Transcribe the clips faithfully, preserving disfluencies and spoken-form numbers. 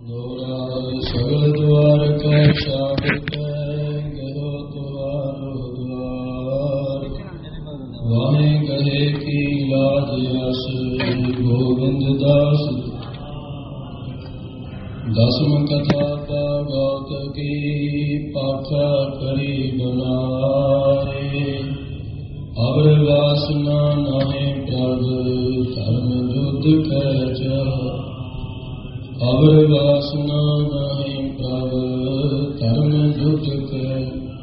सगल द्वार कै शाप कै गहो द्वारो द्वार वाहे कहे की लाज यस गोविंद दास दसम कथा भागवत की पाखा करी बनाए अवर वासना नाहे प्रभ धर्म युद्ध कै चाह अवर वासना नाहि प्रभ धर्म युद्ध कै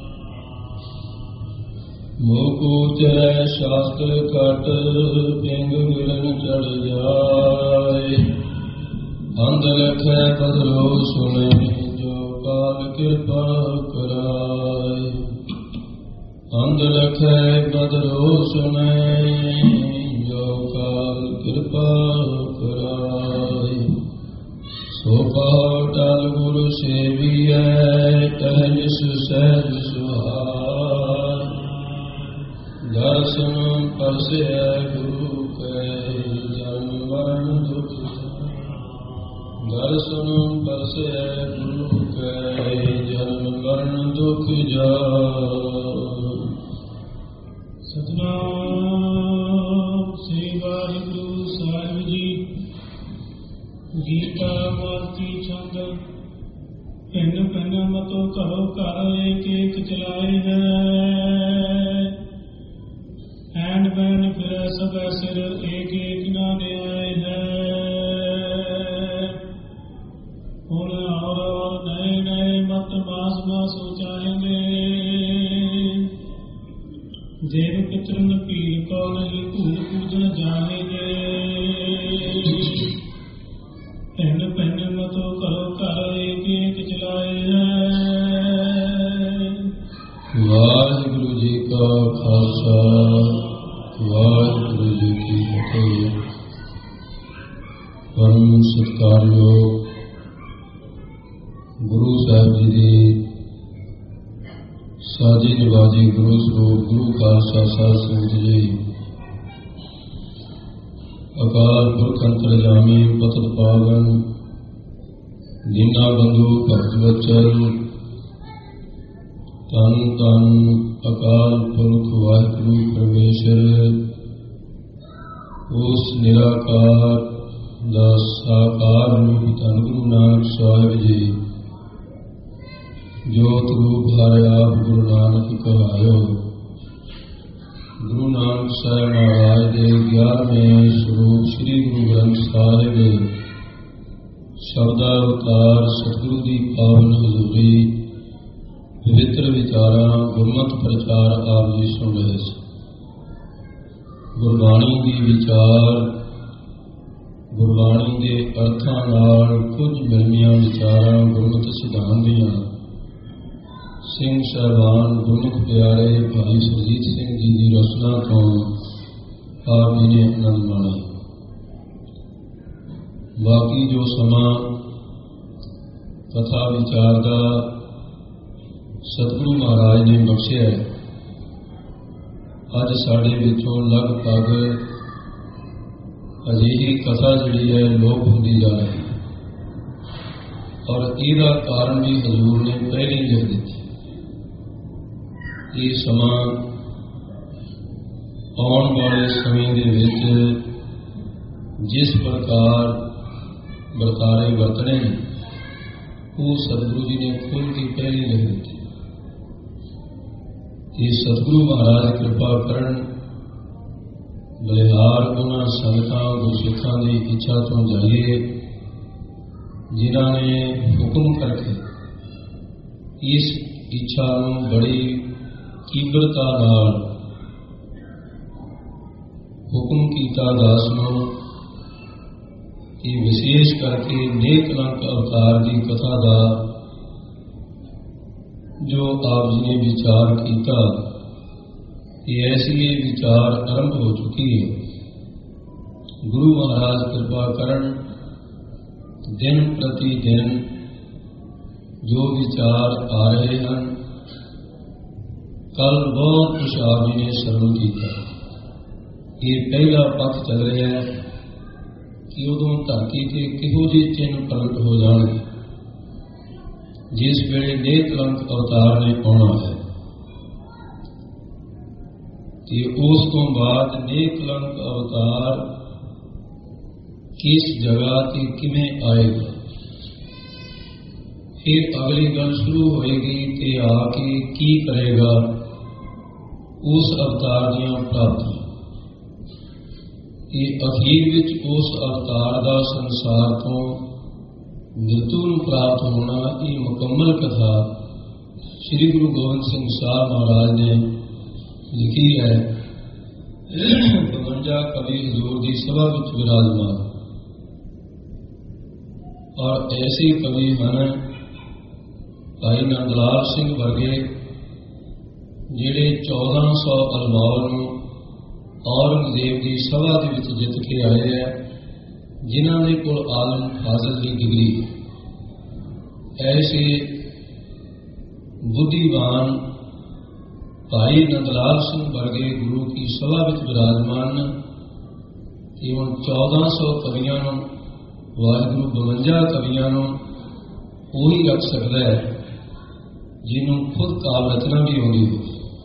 मुकुचरै शास्त्र कट पिंग मिलन चढ़ जाए अंध लखै बदलो सुने जो काल कृपा कराए अंध लखै बदलो सुने जो काल कृपा कराए सो कहो टल गुरु सेवियै टहलिस सहज सुहार दर्शन परसै गुरु कै जन्म मरण दुख दर्शन परसै गुरु कै जन्म मरण दुख जाओ। सतनाम श्री वाहिगुरु साहिब जी। गीता माती छंद भिन्न भिन्न मतो घरो घर एक एक चलाए है हैंड बैन फिर सब सिर एक एक ना न्याय है हुण और और नए नए मत मास मास उचाएंगे देव पितरन पीर को नहीं भूल पूजन जानेंगे भिन्न भिन्न मतो घरो घर एक एक चलाए है। वाहिगुरु जी का खालसा वाहिगुरु जी की फतेह। परम सत्कारयोग गुरु साहिब जी की साजी नवाजी गुरु सरूप गुरु खालसा साध संगत जी अकाल पुरख अंतरजामी पतत पावन दीना बंधु भक्त बचन तन तन अकाल पुरख वाहिगुरु परमेश्वर उस निराकार दा साकार रूप धन गुरु नानक साहिब जी जोत रूप हर आप गुरु नानक कहायो। गुरु नानक साहिब महाराज के ग्यारहवें स्वरूप श्री गुरु ग्रंथ साहिब शब्दावतार सतगुरु की पावन हजूरी पवित्र विचारा गुरमत प्रचार आप जी सुन रहे थे। गुरबाणी की विचार गुरबाणी के अर्थां नाल कुछ मिलमियां विचारां गुरमत सिद्धांत दियां सिंह साहबान गुरमुख प्यारे भाई सुरजीत सिंह जी की रचना तो आप जी ने आनंद माणा। बाकी जो समा कथा विचार का सतगुरु महाराज ने बख्शिया अज साढ़े विचों लगभग अजिही कथा जिहड़ी है लोप होंदी जा रही और इसका कारण भी हजूर ने पहले लिख दी। ये समा आने वाले समय के विच जिस प्रकार बरतारे वरतने वो सतगुरु जी ने खुल के पहले लिख दी। ये सतगुरु महाराज कृपा करन बलिहार उन्होंने संगतां गुरसिखां की इच्छा तो जाइए जिन्होंने हुक्म करके इस इच्छा को बड़ी तीव्रता नाल हुक्म कीता दास नूं कि विशेष करके नेकलंक अवतार की कथा का जो आप जी ने विचार किया ये ऐसी ये विचार आरंभ हो चुकी है। गुरु महाराज कृपा करन दिन प्रति दिन जो विचार आ रहे हैं कल बहुत कुछ आप जी ने सरल किया। ये पहला पक्ष चल रहा है कि उदों धरती से किहो ਜਿਹੇ चिन्ह प्रगट हो जाने जिस वेले नेकलंक अवतार ने आना है ते उस तो बाद नेकलंक अवतार किस जगह ते किवें आएगा। फिर अगली गल शुरू होएगी कि आके की करेगा उस अवतार दियां प्राप्तियां। ये अखीर विच उस अवतार का संसार तो मृत्यु नूं प्राप्त होना, ये मुकम्मल कथा श्री गुरु गोबिंद सिंह साहब महाराज ने लिखी है। बवंजा कवि हजूर की सभा विच विराजमान और ऐसे कवि हैं भाई नंदलाल सिंह वर्गे जिहड़े चौदह सौ अलमौल नूं औरंगजेब की सभा के विच जित के आए हैं, जिन्हां दे कोल आलम फाजिल की डिग्री। ऐसे बुद्धिवान भाई नंदलाल सिंह वर्गे गुरु की सभा विच विराजमान कि हुण चौदह सौ कवियां नूं वाहिगुरू बवंजा कवियां नूं ਉਹੀ रख सकता है जिन्हों खुद काव्य रचना भी आती हो।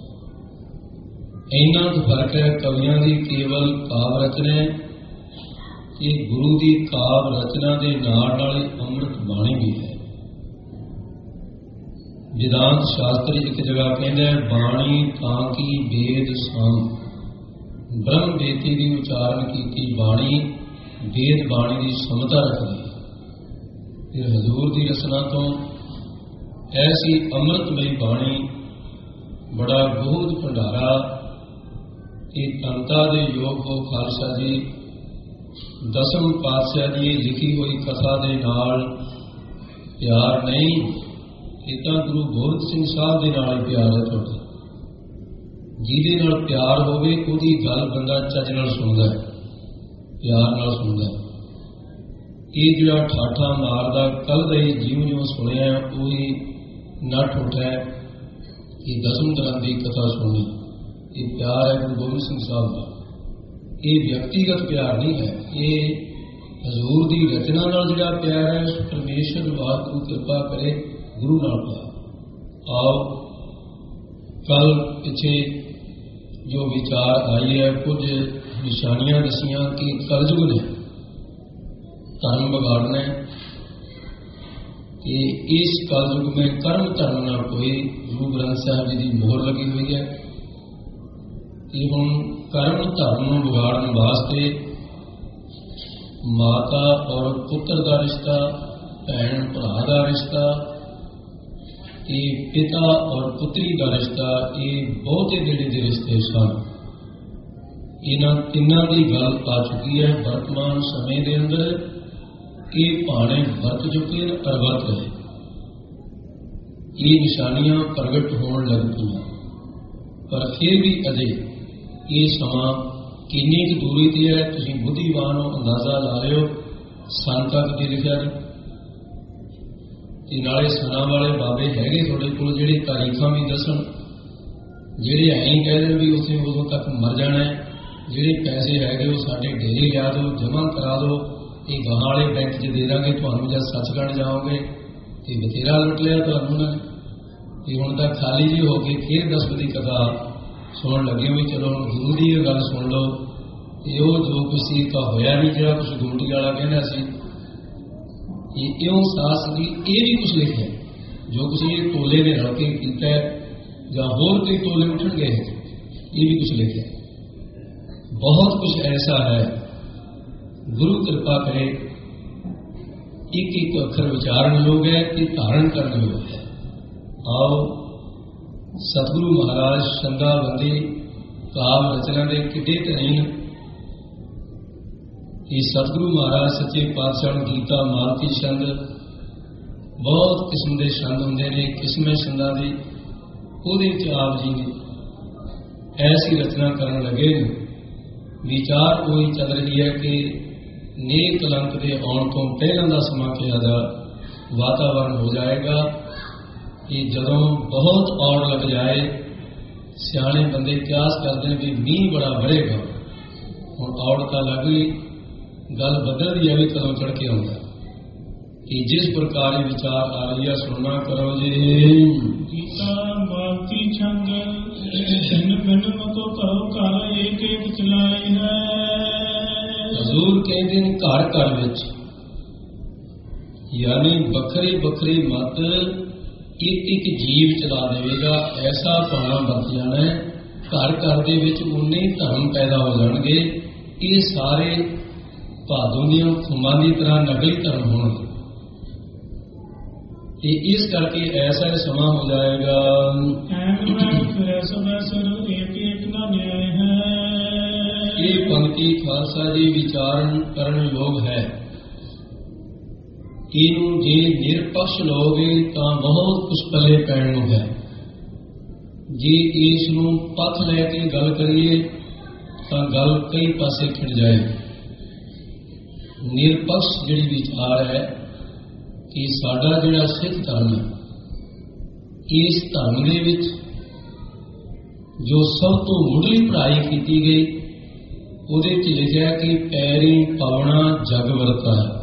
इन्ना तो फर्क है कवियों की केवल काव्य रचना कि गुरु की काव्य रचना के नाल नाल अमृत बाणी भी है। वेदांत शास्त्र एक जगह कहता है बाणी तां की वेद साम, ब्रह्म बेती की उचारण की बाणी वेद बाणी की समता रखती है। फिर हजूर की रचना तो ऐसी अमृतमयी बाणी बड़ा बहुत भंडारा कि तनता दे योग हो खालसा जी दसम पातशाह जी लिखी हुई कथा दे नाल प्यार नहीं, इतना गुरु गोबिंद सिंह साहब के नाल ही प्यार है। तुहाडा जिहदे नाल प्यार होवे उहदी गल बंदा चज नाल सुनदा है, प्यार नाल सुनदा है। ये जो ठाठा मारदा कल दई जिउं जिउं सुनिया उही नठ उठा कि दसम ग्रंथ की कथा सुननी। ये प्यार है गुरु गोबिंद सिंह साहब का। ये व्यक्तिगत प्यार नहीं है, ये हजूर की रचना नाल जिहड़ा प्यार है उस परमेश्वर वाहिगुरू कृपा करे गुरु नाल प्यार। आओ कल पिछे जो विचार आई है कुछ निशानियां दसियां कि कलयुग ने धर्म बिगाड़ना कि इस कलयुग में कर्म धर्म ना कोई गुरु ग्रंथ साहब जी की मोहर लगी हुई है कि हुण कर्म धर्म नूं बिगाड़न वास्ते माता और पुत्र का रिश्ता, भैन भरा का रिश्ता, ये पिता और पुत्री का रिश्ता, ये बहुत ही नेड़े के रिश्ते सन। इन्हां तिन्हां की गल आ चुकी है वर्तमान समय के अंदर। ये भाने वरत चुके हैं और वरत रहे, ये निशानियां प्रगट होने लग पई, पर फिर भी अजे ये समा किन्नी क दूरी ते है तुसीं बुद्धिवान हो अंदाजा ला लिओ। सन तक की लिखा नहीं ते नाले सना वाले बाबे हैगे थोड़े कोल जिहड़े तारीखां भी दसन, जिहड़े ऐं कह देण भी उत्थे उदों तक मर जाना है, जिहड़े पैसे हैगे वो साडे डेरे लिया दो जमा करा दो, ये गां वाले बैंक च दे देंगे तुहानूं जब सचखंड जाओगे तो बथेरा लुट लिया तुहानूं ने। ते हुण तां खाली जी हो के फिर दसवीं की कथा सुन लगे भी चलो गुरु की गल सुन लो। ये जो कुछ सी का होया नहीं, जो कुछ गुमटी वाला कहना सी इं सास की ये भी कुछ लिखा, जो कुछ ये टोले ने रल के किया या होर कोई टोले उठन गए ये भी कुछ लिखा। बहुत कुछ ऐसा है, गुरु कृपा करे एक एक अखर विचारण योग है कि धारण करने योग है। आओ सतगुरु महाराज छंदाबंदी काव्य रचना के किडे तरीन ये सतगुरु महाराज सच्चे पातशाह गीता मालती छंद बहुत किस्म के छंद होंगे ने, किस्में छंदा की ਉਹਦੇ ਵਿੱਚ आप जी ने ऐसी रचना करन लगे। विचार कोई चल रही है कि नेक कलंक के आने तो पहलों का समा किया वातावरण हो जाएगा कि जदों बहुत औड़ लग जाए सियाने बंदे क्यास करते हैं कि मीह बड़ा बढ़ेगा। हुण औड़ तो लग गई, गल बदल दी है भी कदों चढ़ के आउंदा कि जिस प्रकार ये विचार आ रही है सुनना करो जी। गीता मालती छंद भिन्न भिन्न मतो कहो घर एक एक चलाई है। हजूर कहते हैं घर घर विच यानी बखरी बखरी मत एक एक जीव चला देगा, ऐसा भाना बरत जाना है। घर घर दे विच उन्ने ही धर्म पैदा हो जाएंगे। ये सारे भादों दी खुमां की तरह नकली धर्म होंगे। इस करके ऐसा समा हो जाएगा। ये पंक्ति खालसा जी विचारण करन योग है। इनू जे निरपक्ष लोगे तो बहुत कुछ पले पैण है। जे इस नूं पथ लैके गल करिए तो गल कई पासे खिड़ जाए। निरपक्ष जिहड़ी विचार है कि साडा जिहड़ा सिख धर्म है, इस धर्म दे विच जो सब तो मुढ़ली पढ़ाई की गई उहदे च लिखिया कि पैरी पवना जग वरता है।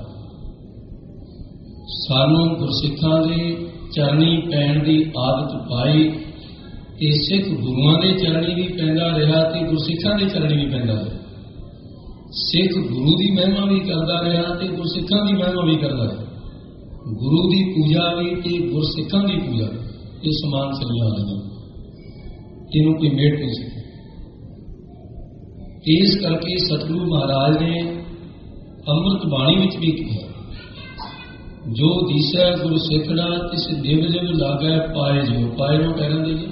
सानू गुरसिखां दे चरनी पैण की आदत पाई ते सिख गुरुआं दे चरनी भी पैंदा रहा ते गुरसिखां दे चरनी भी पैंदा रहा। सिख गुरु की महिमा भी करता रहा ते गुरसिखां की महिमा भी करता रहा। गुरु की पूजा भी ते गुरसिखां की पूजा ये समान चलिया रही। इनू कोई मेट नहीं सकता। इस करके सतगुरु महाराज ने अमृत बाणी विच भी कहा, जो दिशा गुरु सिखड़ा तिस दिव दिव लागै पाए जो। पाए जो कह रहे हैं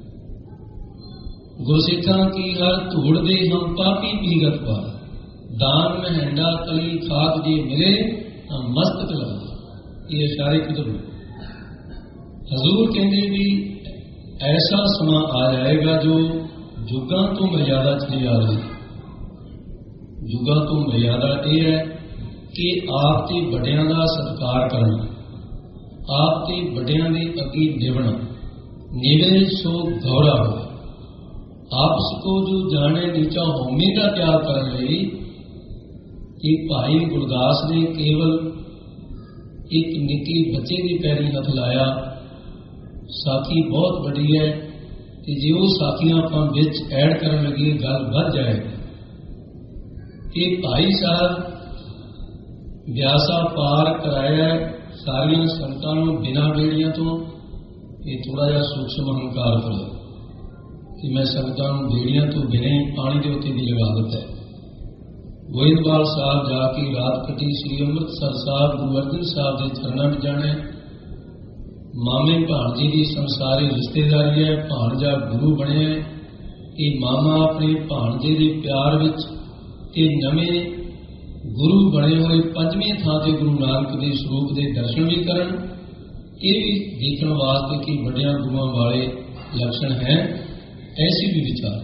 गुरसिखां की हर धूड़ दे हम पापी पीगत पा। दान महंडा तली खाक जे मिले हम मस्तक लगा। ये इशारे कुदर हजूर कहते भी ऐसा समा आ जाएगा जो जुगां तो मर्यादा चली आ रही। जुगां तो मर्यादा यह है कि आप ते बड़ियां दा सत्कार करना, आप ते बड़ियां दे अगे निभना। निवे सो गौरा हो। आपस को जो जाने नीचा होमी का त्याग करने लई कि भाई गुरदास ने केवल एक निक्की बच्चे की पैरी हथ लाया। साखी बहुत बड़ी है कि जो साखियां आप विच ऐड करन लगी गल बढ़ जाएगी। कि भाई साहब ब्यासा पार कराया सारिया संतां नूं बिना बेड़ियां तो ये थोड़ा जिहा सूक्ष्म अहंकार करो कि मैं संतां नूं बेड़ियां तो बिना ही पानी के उत्ते दी लगा दिता है। गोइंदवाल साहब जाके रात कटी। श्री अमृतसर साहब गुरु अर्जन साहब के चरणों में जाने। मामे भाणजी की संसारी रिश्तेदारी है। भाणजा गुरु बने कि मामा अपने भाणजे के प्यार विच ते नवे गुरु बने हुए पंजवीं थां ते गुरु नानक के स्वरूप के दर्शन भी करन। ये भी देखने वास्ते कि बड़िया गुरुआं वाले लक्षण हैं। ऐसी भी विचार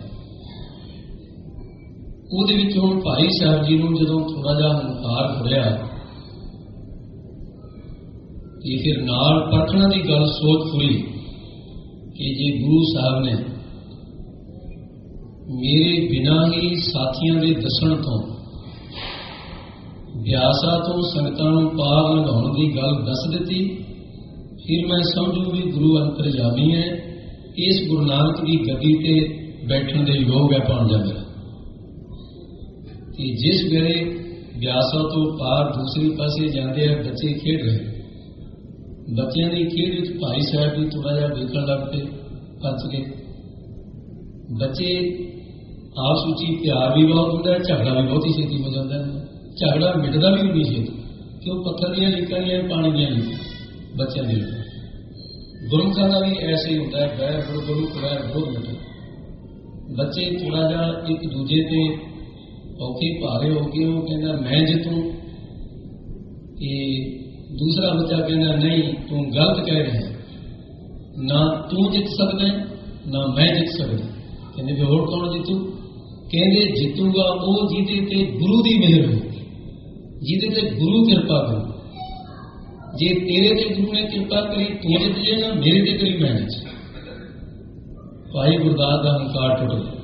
ਉਹਦੇ ਵਿੱਚ ਹੁਣ ਭਾਈ ਸਾਹਿਬ जी ਨੂੰ ਜਦੋਂ थोड़ा ਜਿਹਾ ਹੰਕਾਰ ਹੋਇਆ ਤੇ ਫਿਰ ਨਾਲ ਪਰਖਣਾ ਦੀ ਗੱਲ ਸੋਚ ਹੋਈ ਕਿ ਜੇ ਗੁਰੂ ਸਾਹਿਬ ਨੇ ਮੇਰੇ ਬਿਨਾਂ ਹੀ ਸਾਥੀਆਂ ਦੇ ਦੱਸਣ ਤੋਂ ਬਿਆਸਾ ਤੋਂ ਸੰਗਤਾਂ ਨੂੰ ਪਾਰ ਲੰਘਾਉਣ ਦੀ ਗੱਲ ਦੱਸ ਦਿੱਤੀ, ਫਿਰ ਮੈਂ ਸਮਝੂ ਵੀ ਗੁਰੂ ਅੰਤਰਜਾਮੀ ਹੈ। ਇਸ ਗੁਰੂ ਨਾਨਕ ਦੀ ਗੱਦੀ ਤੇ ਬੈਠਣ ਦੇ ਯੋਗ ਹੈ ਭਾਣਜਾ ਮੇਰਾ। कि जिस वेले ब्यासा तो पार दूसरे पासे जाते हैं बच्चे खेड रहे। बच्चों की खेड विच भाई साहब भी थोड़ा जिहा देखण लग पे पच के। बच्चे आपस विच प्यार भी बहुत होंदा है, झगड़ा भी बहुत ही छेती हो जाता है। झगड़ा मिटदा भी उन्नी छेती क्यों पत्थर दियां लीकां ने पानी दियां लीकां बच्चों के लिए। गुरमुखां का भी ऐसे ही होता है। बैर गुरु गुरु बैर बहुत मिटा। बच्चे थोड़ा जिहा एक दूजे ते औखे भारे हो गए। वो कहना मैं जितूं, कि दूसरा बच्चा कहना नहीं तू गलत कह रहे हैं, ना तू जित सकता ना मैं जित सकता। कहने भी होर कौन जितू? कहते जितूगा वो जिदे ते गुरु की मेहर हो, जिदे ते गुरु कृपा करो। जे तेरे ते गुरु ने कृपा करी तू जित जाएगा, मेरे ते करी मैं जित। भाई गुरदास का हंकार टुट गया।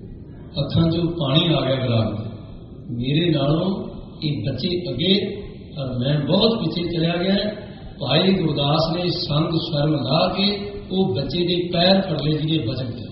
अखां चो पानी आ गया गराग। मेरे नालों ये बच्चे अगे और मैं बहुत पीछे चलिया गया। भाई गुरदास ने संग शर्म ला के वो बच्चे के पैर फड़ ले जिन्हें बचन गया,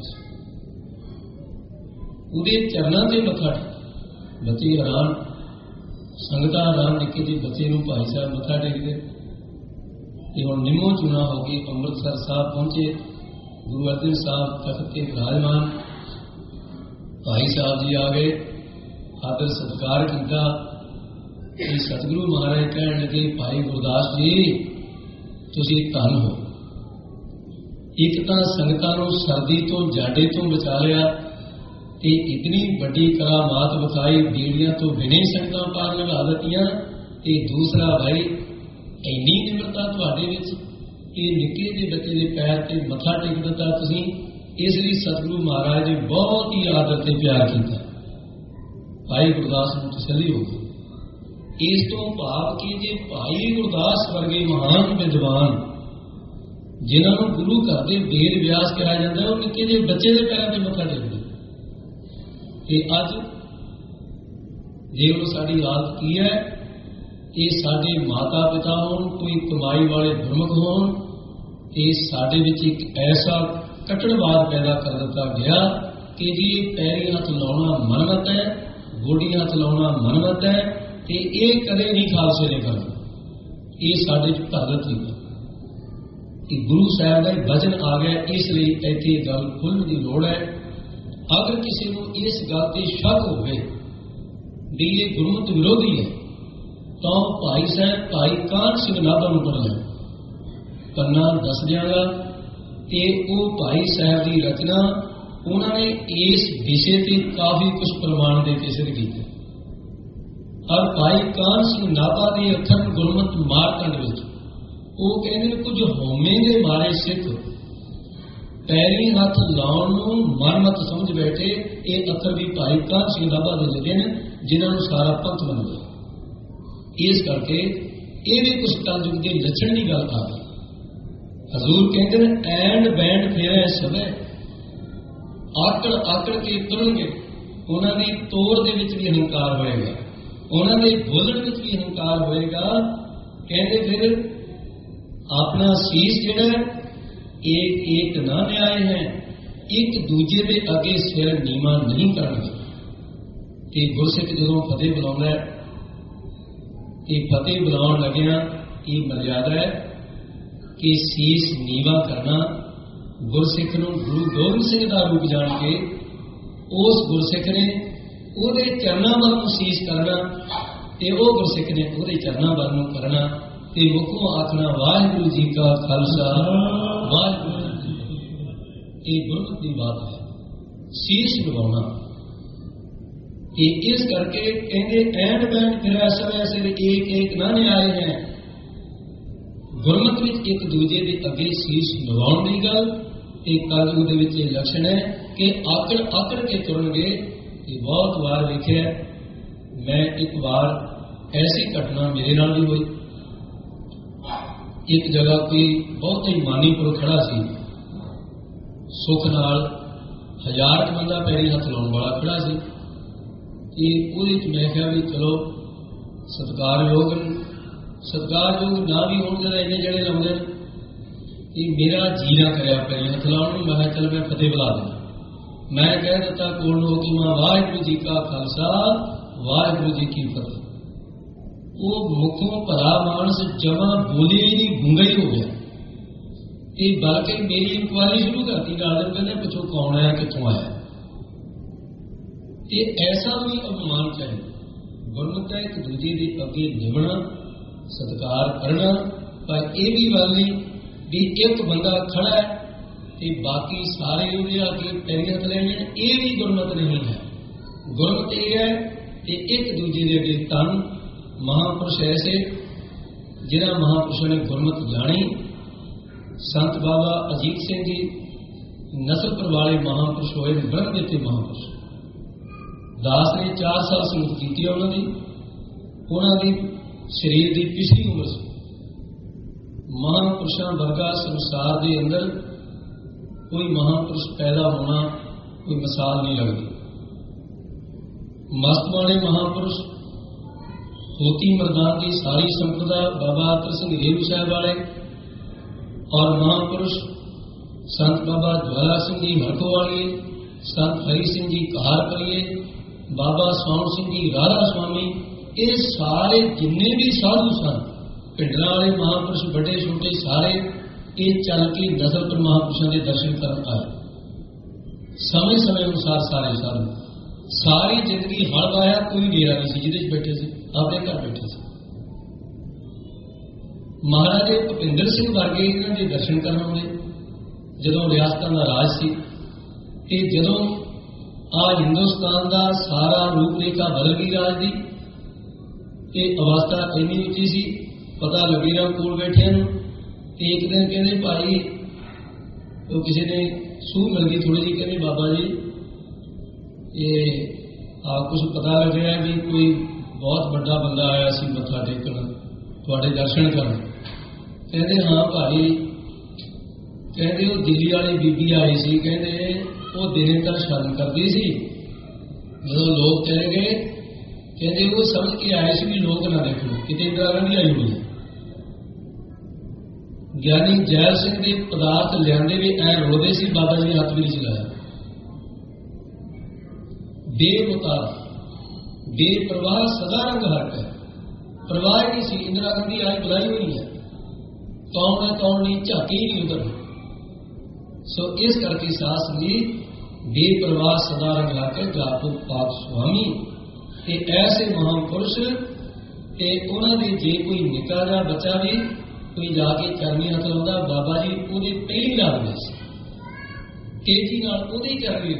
ਉਹਦੇ ਚਰਨਾਂ ਤੇ ਮੱਥਾ ਟੇਕ। ਬੱਚੇ ਹੈਰਾਨ, ਸੰਗਤਾਂ ਹੈਰਾਨ, ਨਿੱਕੇ ਜਿਹੇ ਬੱਚੇ ਨੂੰ ਭਾਈ ਸਾਹਿਬ ਮੱਥਾ ਟੇਕਦੇ। ਤੇ ਹੁਣ ਨਿੰਮੋ ਚੂਣਾ ਹੋ ਕੇ ਅੰਮ੍ਰਿਤਸਰ ਸਾਹਿਬ ਪਹੁੰਚੇ। ਗੁਰੂ ਅਰਜਨ ਸਾਹਿਬ ਤਖਤ ਤੇ ਵਿਰਾਜਮਾਨ, ਭਾਈ ਸਾਹਿਬ ਜੀ ਆ ਗਏ, ਆਦਰ ਸਤਿਕਾਰ ਕੀਤਾ। ਤੇ ਸਤਿਗੁਰੂ ਮਹਾਰਾਜ ਕਹਿਣ ਲੱਗੇ, ਭਾਈ ਗੁਰਦਾਸ ਜੀ ਤੁਸੀਂ ਧੰਨ ਹੋ। ਇੱਕ ਤਾਂ ਸੰਗਤਾਂ ਨੂੰ ਸਰਦੀ ਤੋਂ ਜਾਡੇ ਤੋਂ ਬਚਾ ਲਿਆ ਤੇ ਇਤਨੀ ਵੱਡੀ ਕਰਾਮਾਤ ਵਿਖਾਈ, ਬੀੜੀਆਂ ਤੋਂ ਬਿਨਾਂ ਸੰਗਤਾਂ ਪਾਰ ਲਗਾ ਦਿੱਤੀਆਂ। ਤੇ ਦੂਸਰਾ ਭਾਈ ਇੰਨੀ ਨਿਮਰਤਾ ਤੁਹਾਡੇ ਵਿੱਚ ਕਿ ਨਿੱਕੇ ਜਿਹੇ ਬੱਚੇ ਦੇ ਪੈਰ ਤੇ ਮੱਥਾ ਟੇਕ ਦਿੱਤਾ ਤੁਸੀਂ। ਇਸ ਲਈ ਸਤਿਗੁਰੂ ਮਹਾਰਾਜ ਨੇ ਬਹੁਤ ਹੀ ਆਦਰ ਤੇ ਪਿਆਰ ਕੀਤਾ। ਭਾਈ ਗੁਰਦਾਸ ਨੂੰ ਤਸੱਲੀ ਹੋ ਗਈ। ਇਸ ਤੋਂ ਭਾਵ ਕਿ ਜੇ ਭਾਈ ਗੁਰਦਾਸ ਵਰਗੇ ਮਹਾਨ ਵਿਦਵਾਨ ਜਿਨ੍ਹਾਂ ਨੂੰ ਗੁਰੂ ਘਰ ਦੇ ਵੇਦ ਵਿਆਸ ਕਿਹਾ ਜਾਂਦਾ, ਉਹ ਨਿੱਕੇ ਜਿਹੇ ਬੱਚੇ ਦੇ ਪੈਰਾਂ ਤੇ ਮੱਥਾ ਟੇਕਦੇ। ਤੇ ਅੱਜ ਜੇ ਉਹ ਸਾਡੀ ਹਾਲਤ ਕੀ ਹੈ, ਇਹ ਸਾਡੇ ਮਾਤਾ ਪਿਤਾ ਹੋਣ, ਕੋਈ ਕਮਾਈ ਵਾਲੇ ਗੁਰਮੁਖ ਹੋਣ, ਇਹ ਸਾਡੇ ਵਿੱਚ ਇੱਕ ਐਸਾ ਕੱਟੜਵਾਦ ਪੈਦਾ ਕਰ ਦਿੱਤਾ ਗਿਆ ਕਿ ਜੀ ਪੈਰੀ ਹੱਥ ਲਾਉਣਾ ਮਨਮਤ ਹੈ, ਗੋਡੀ ਹੱਥ ਲਾਉਣਾ ਮਨਮਤ ਹੈ, ਤੇ ਇਹ ਕਦੇ ਨਹੀਂ ਖਾਲਸੇ ਨੇ ਕਰਨਾ। ਇਹ ਸਾਡੇ ਚ ਧਰ ਦਿੱਤੀ ਕਿ ਗੁਰੂ ਸਾਹਿਬ ਦਾ ਵਚਨ ਆ ਗਿਆ। ਇਸ ਲਈ ਇੱਥੇ ਗੱਲ ਖੁੱਲ੍ਹਣ ਦੀ ਲੋੜ ਹੈ। ਅਗਰ ਕਿਸੇ ਨੂੰ ਇਸ ਗੱਲ ਤੇ ਸ਼ੱਕ ਹੋਵੇ ਵੀ ਇਹ ਗੁਰਮਤ ਵਿਰੋਧੀ ਹੈ, ਤਾਂ ਭਾਈ ਸਾਹਿਬ ਭਾਈ ਕਾਹਨ ਸਿੰਘ ਨਾਭਾ ਨੂੰ ਪੜ੍ਹ ਲੈਣ, ਪੰਨਾ ਦੱਸ ਦਿਆਂਗਾ। ਤੇ ਉਹ ਭਾਈ ਸਾਹਿਬ ਦੀ ਰਚਨਾ ਉਹਨਾਂ ਨੇ ਇਸ ਵਿਸ਼ੇ ਤੇ ਕਾਫੀ ਕੁਝ ਪ੍ਰਮਾਣ ਦੇ ਕੇ ਸਿੱਧ ਕੀਤੇ। ਔਰ ਭਾਈ ਕਾਹਨ ਸਿੰਘ ਨਾਭਾ ਦੇ ਅੱਖਰ ਗੁਰਮਤ ਮਾਰਕੰਡ ਵਿੱਚ ਉਹ ਕਹਿੰਦੇ ਨੇ, ਕੁਝ ਹਉਮੈ ਦੇ ਮਾਰੇ ਸਿੱਖ ਪੈਰੀ ਹੱਥ ਲਾਉਣ ਨੂੰ ਮਨਮਤ ਸਮਝ ਬੈਠੇ। ਇਹ ਅੱਖਰ ਵੀ ਭਾਈ ਕਾਹਨ ਸਿੰਘ ਨਾਭਾ ਦੇ ਲਿਖੇ ਨੇ, ਜਿਨ੍ਹਾਂ ਨੂੰ ਸਾਰਾ ਪੰਥ ਬਣ ਗਿਆ। ਇਸ ਕਰਕੇ ਇਹ ਵੀ ਕੁਝ ਕਲਯੁਗ ਦੇ ਲੱਛਣ ਦੀ ਗੱਲ ਆ ਗਈ। ਹਜ਼ੂਰ ਕਹਿੰਦੇ ਨੇ, ਐਂਡ ਬੈਂਡ ਫੇਰੇ ਸਵੇ, ਆਕੜ ਆਕੜ ਕੇ ਤੁਰਨਗੇ। ਉਹਨਾਂ ਦੀ ਤੋੜ ਦੇ ਵਿੱਚ ਵੀ ਹੰਕਾਰ ਹੋਏਗਾ, ਉਹਨਾਂ ਦੇ ਬੋਲਣ ਵਿੱਚ ਵੀ ਹੰਕਾਰ ਹੋਏਗਾ। ਕਹਿੰਦੇ ਫਿਰ ਆਪਣਾ ਸੀਸ ਜਿਹੜਾ एक एक ना न्याय है, एक दूजे के अगे सिर नीवा नहीं करनगे। ते गुरसिख जदों फतेह बुलाउंदा है, ते फतेह बुलाउण लग्गिया ये मर्यादा है कि सीस नीवा करना। गुरसिख नूं गुरु गोबिंद सिंह का रूप जान के उस गुरसिख ने उहदे चरनां वल नूं सीस करना, ते वो गुरसिख ने उहदे चरनां वल नूं करना। ते मुखों आखना वाहिगुरू जी का खालसा, वाहिगुरू जी की फतेह। ये गुरमत की बात है, शीश नवाना। इस करके कहते एंड बैंड फिर ऐसे सिर एक एक ना न्याय है। गुरमत में एक दूजे के अगे शीश नवाउण की गल एक कलयुग के लक्षण है कि आकड़ आकड़ के तुरनगे। ये बहुत बार वेख्या। मैं एक बार ऐसी घटना मेरे नाल भी हुई। एक जगह कोई बहुत ही मानीपुर खड़ा सी, सुख नाल हजार बंदा पैरी हथ लाने वाला खड़ा सी। कि मैं क्या भी चलो सत्कारयोग सत्कारयोग ना भी होने जरा इन्ने जड़े लाते कि मेरा जी ना करे पैरी हथ लाने। मैं चल मैं फतेह बुला देना। मैं कह दिता कोल हो कि मां वाहिगुरू जी का खालसा, वाहिगुरू जी की फतेह। वो मुखों भला मानस जमा बोले ही नहीं, गूंगा ही हो गया। ते बल्कि मेरी इंक्वायरी शुरू करती, गार्डन कहने पिछों कौन आया, कितों आया। ये ऐसा भी अपमान चाहिए। गुरमत है एक दूजे के अगे निभना, सत्कार करना। पर यह भी गल नहीं भी एक बंदा खड़ा है ते बाकी सारे उहदे अगे पैरी हथ लेने, ये भी गुरमत नहीं है। गुरमत यह है कि एक दूजे के अगे तन। महापुरुष ऐसे जिन्होंने महापुरुषों ने गुरमत जानी। संत बाबा अजीत सिंह जी नसलपुर वाले महापुरुष होए, ब्रह्म देते महापुरुष। दास ने चार साल संगत की उन्होंने, उन्होंने शरीर की पिछली उम्र से महापुरुषों वर्गा संसार के अंदर कोई महापुरुष पैदा होना कोई मिसाल नहीं लगती। मस्तवाने महापुरुष होती मरदान की सारी संप्रदा बाबा आतर सिंह रेणु साहब वाले और महापुरुष संत बाबा ज्वाला सिंह जी हरको वाली, संत हरि सिंह जी कहार करिए, बाबा सौन सिंह जी राधा स्वामी, ये सारे जिन्ने भी साधु सन पिंडरा वाले महापुरुष बड़े छोटे सारे ये चल के नजर पर महापुरुषों के दर्शन कर आए। समय समय अनुसार सारे साधु सारी जिंदगी हल पाया, कोई डेरा नहीं सी जिहदे बैठे से अपने घर बैठे से। महाराजे भुपिंदर सिंह वर्गे इन्हों के दर्शन करने आए जदों रियासतां दा राज सी। ते जदों आ हिंदुस्तान का सारा रूप रेखा बदल गई राज की, ये अवस्था इन्नी उची सी, पता लगे ना कोल बैठे एक दिन कहते भाई तो किसी ने सूह मिल गई थोड़ी जी, कहते बाबा जी ये आप कुछ पता लग रहा है भी कोई बहुत बड़ा बंदा आया सी मत्था टेकन थोड़े दर्शन कर। कहते हाँ भाई, कहते वो दिल्ली वाली बीबी आई सी, कहते वो दिने तक शर्म करती सी, जो लोग चले गए कहते वो समझ के आए सी भी लोग ना देखो कितने इंदिरा गांधी आई हुई है। ज्ञानी जैल सिंह के पदार्थ लियाते भी ऐ रोदे सी, बाबा जी ने हथ भी नहीं चलाया। बेमुता बेप्रवाह सदा रंग हट है, प्रवाह नहीं सी। इंदिरा गांधी आज बुलाई हुई है, कौन है कौन नहीं झाके ही नहीं उधर। सो इस करके सास जी बेप्रवाह सदा रंग हट है, जापो पाप स्वामी ते ऐसे महापुरुष ते उन्होंने जे कोई निका जा बच्चा भी कोई जाके चरनी हथ लाता, बाबा जी वो पहली लाते तेजी ही चरनी।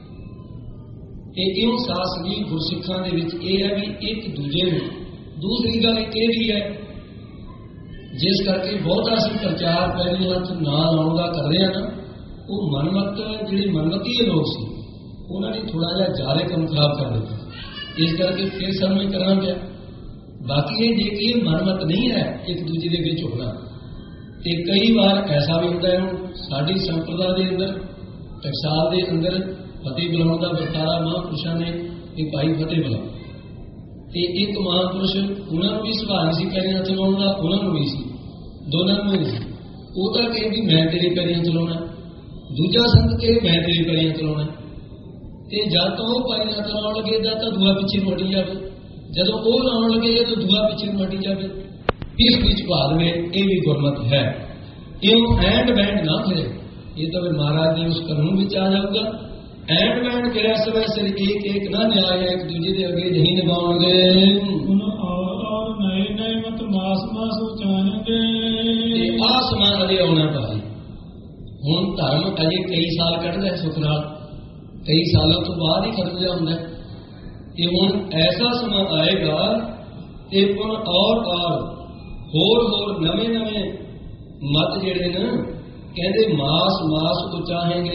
इं सास जी गुरसिखा के है भी एक दूजे में। दूसरी गल एक भी है जिस करके बहुता असीं प्रचार पहली हथ ना लाने का कर रहे हैं ना, वो मनमत जिहड़े मनमती लोग सी उन्होंने थोड़ा जिहा ज्यादा काम खराब कर दिता, इस करके फिर सानूं करना पिया। बाकी ये जे कि मनमत नहीं है एक दूजे के विच होना, तो कई बार ऐसा भी होता है। हुण साडी संप्रदा के अंदर टकसाल के अंदर फतेह बुलाने का वरतारा महापुरुषों ने एक भाई फतेह बुला, तो एक महापुरुष उन्होंने भी सुभाव नहीं सी पैरियां चलाने का, उन्होंने भी सी दोनों में भी सी। वो तो कहे भी मैं तेरी पैरियां चलाना, दूजा संत कहे मैं तेरी पैरियां चलाना, तो जब तो वह पैरियां चलाने लगे जब तो दूआ पिछे मटी जाए, जब वो लाने लगे तो दूआ पिछे मटी जाए। इस बीच भाग में ये भी गुरमत है, यूं एंड बैंड ना फिरे। ये तो फिर महाराज ने उस कानून में आ जाऊगा, एंड बैंड फिर समय सिर एक एक ना न्याय एक दूजे के अगे नहीं निभाओगे। और नए नए मत मास मास उचारेंगे, आसमान अजे आना भाई। हुण धर्म अजे कई साल कढ़दा है सुख नाल, कई सालों तो बाद ही खत्म जा हुंदा है। ये हुण ऐसा समा आएगा कि हुण और और होर होर नवे नवे मत जिहड़े न कहते मास मास उचाहेंगे।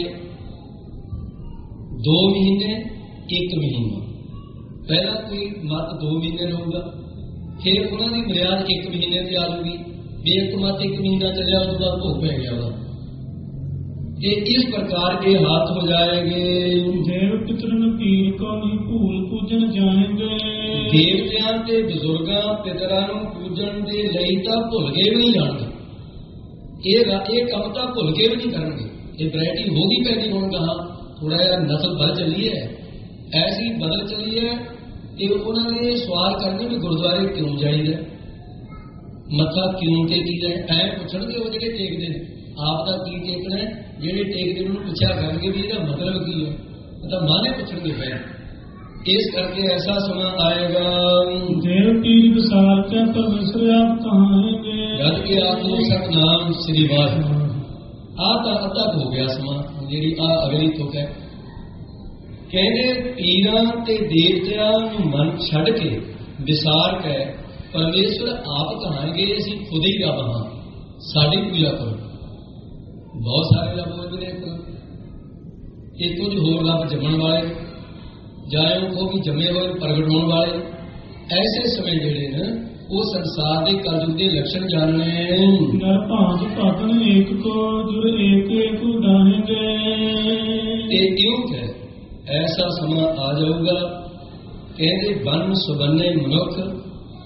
दो महीने एक महीना, पहला कोई मत दो महीने रहूगा, फिर उन्होंने मर्याद एक महीने से आ जाऊगी, एक मत एक महीना चलिया उसके बाद भोग पै गया होगा। ये इस प्रकार के हाथ हो जाएंगे। देव पितरन पीर को नहीं भूल पूजन जाएंगे, देवतियां ते बजुर्गां पितरां नूं पूजन दे लई तां भुल गए भी नहीं जाणगे। ये ये काम तां भुल के भी नहीं करेंगे। ये वैरायटी होगी पैदी हुण कहा थोड़ा जिहा नस्ल बदल चली है, ऐसी बदल चली है कि उन्होंने सवाल करने भी गुरुद्वारे क्यों जाइए, मत्था क्यों टेकीदा है। ऐ पुछणगे वो जिहड़े टेकदे ने आप दा की टेकना है, जिहड़े टेकदे उन्होंने पुछया करनगे भी इहदा मतलब की है, मतलब माने पुछणगे पै। इस करके ऐसा समा आएगा देव पीर विसार के परमेश्वर आप कहांगे, जद के आत्म सतनाम श्री वाहिगुरू। आ तां अद्धा हो गया समा, जी आ अगली तुक है। कहने पीरां ते देवतियां नूं मन छड़ के विसार के परमेश्वर आप कहांगे असीं खुद ही रब हां, साडी पूजा करो। बहुत सारे रब होते ने, एक कुछ होर रब जमण वाले जाए वो भी जमे हुए प्रगट होने वाले। ऐसे समय जेड़े न वो संसार के कलयुग के लक्षण जानने। नर भांत पातन एक को जुड़ एक एक उड़ाएंगे, एक युग है ऐसा समा आ जाऊगा। कहते बन सुबन्ने मनुख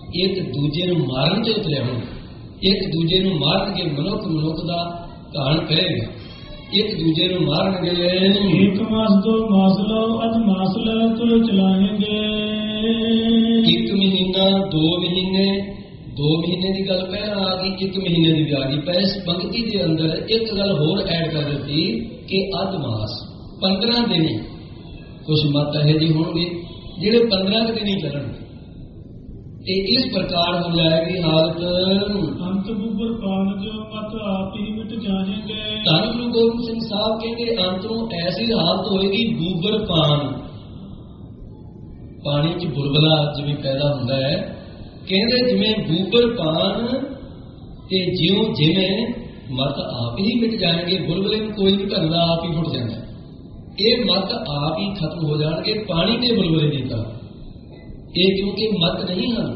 ਇੱਕ ਦੂਜੇ ਨੂੰ ਮਾਰਨ ਤੇ ਉਤਰਿਆ ਹੋਣਾ, ਇੱਕ ਦੂਜੇ ਨੂੰ ਮਾਰਨਗੇ, ਮਨੁੱਖ ਮਨੁੱਖ ਦਾ ਘਾਣ ਕਰੇਗਾ, ਇੱਕ ਦੂਜੇ ਨੂੰ ਮਾਰਨਗੇ। ਇੱਕ ਮਾਸ ਦੋ ਮਾਸ ਲਓ ਅਧ ਮਾਸ ਲੈ ਤੋ ਚਲਾਏਂਗੇ। ਇੱਕ ਮਹੀਨਾ, ਦੋ ਮਹੀਨੇ, ਦੋ ਮਹੀਨੇ ਦੀ ਗੱਲ ਪਹਿਲਾਂ ਆ ਗਈ, ਇੱਕ ਮਹੀਨੇ ਦੀ ਵੀ ਆ ਗਈ। ਪਰ ਇਸ ਪੰਕਤੀ ਦੇ ਅੰਦਰ ਇੱਕ ਗੱਲ ਹੋਰ ਐਡ ਕਰ ਦਿੱਤੀ ਕਿ ਅਧ ਮਾਸ, ਪੰਦਰਾਂ ਦਿਨ। ਕੁਛ ਮਤ ਇਹੋ ਜਿਹੇ ਹੋਣਗੇ ਜਿਹੜੇ ਪੰਦਰਾਂ ਕੁ ਦਿਨ ਹੀ ਚੱਲਣਗੇ, ਤੇ ਇਸ ਪ੍ਰਕਾਰ ਹੋ ਜਾਏਗੀ ਹਾਲਤ। ਅੰਤ ਬੁੱਬਰ ਪਾਣ ਜੋ ਮਤ ਆਪ ਹੀ ਮਿਟ ਜਾਣਗੇ। ਧੰਨ ਗੁਰੂ ਗੋਬਿੰਦ ਸਿੰਘ ਸਾਹਿਬ ਕਹਿੰਦੇ ਅੰਤ ਨੂੰ ਐਸੀ ਹਾਲਤ ਹੋਏਗੀ, ਬੂਬਰ ਪਾਣ, ਪਾਣੀ 'ਚ ਬੁਲਬੁਲਾ ਜਿਵੇਂ ਪੈਦਾ ਹੁੰਦਾ ਹੈ, ਕਹਿੰਦੇ ਜਿਵੇਂ ਬੂਬਰ ਪਾਣ, ਤੇ ਜਿਉਂ ਜਿਵੇਂ ਮਤ ਆਪ ਹੀ ਮਿਟ ਜਾਣਗੇ। ਬੁਲਬੁਲੇ ਨੂੰ ਕੋਈ ਨਹੀਂ ਭਰਦਾ, ਆਪ ਹੀ ਫੁੱਟ ਜਾਂਦਾ। ਇਹ ਮਤ ਆਪ ਹੀ ਖਤਮ ਹੋ ਜਾਣਗੇ ਪਾਣੀ ਦੇ ਬੁਲਬੁਲੇ ਦੀ ਤਰ੍ਹਾਂ। ਇਹ ਕਿਉਂਕਿ ਮਤ ਨਹੀਂ ਹਨ,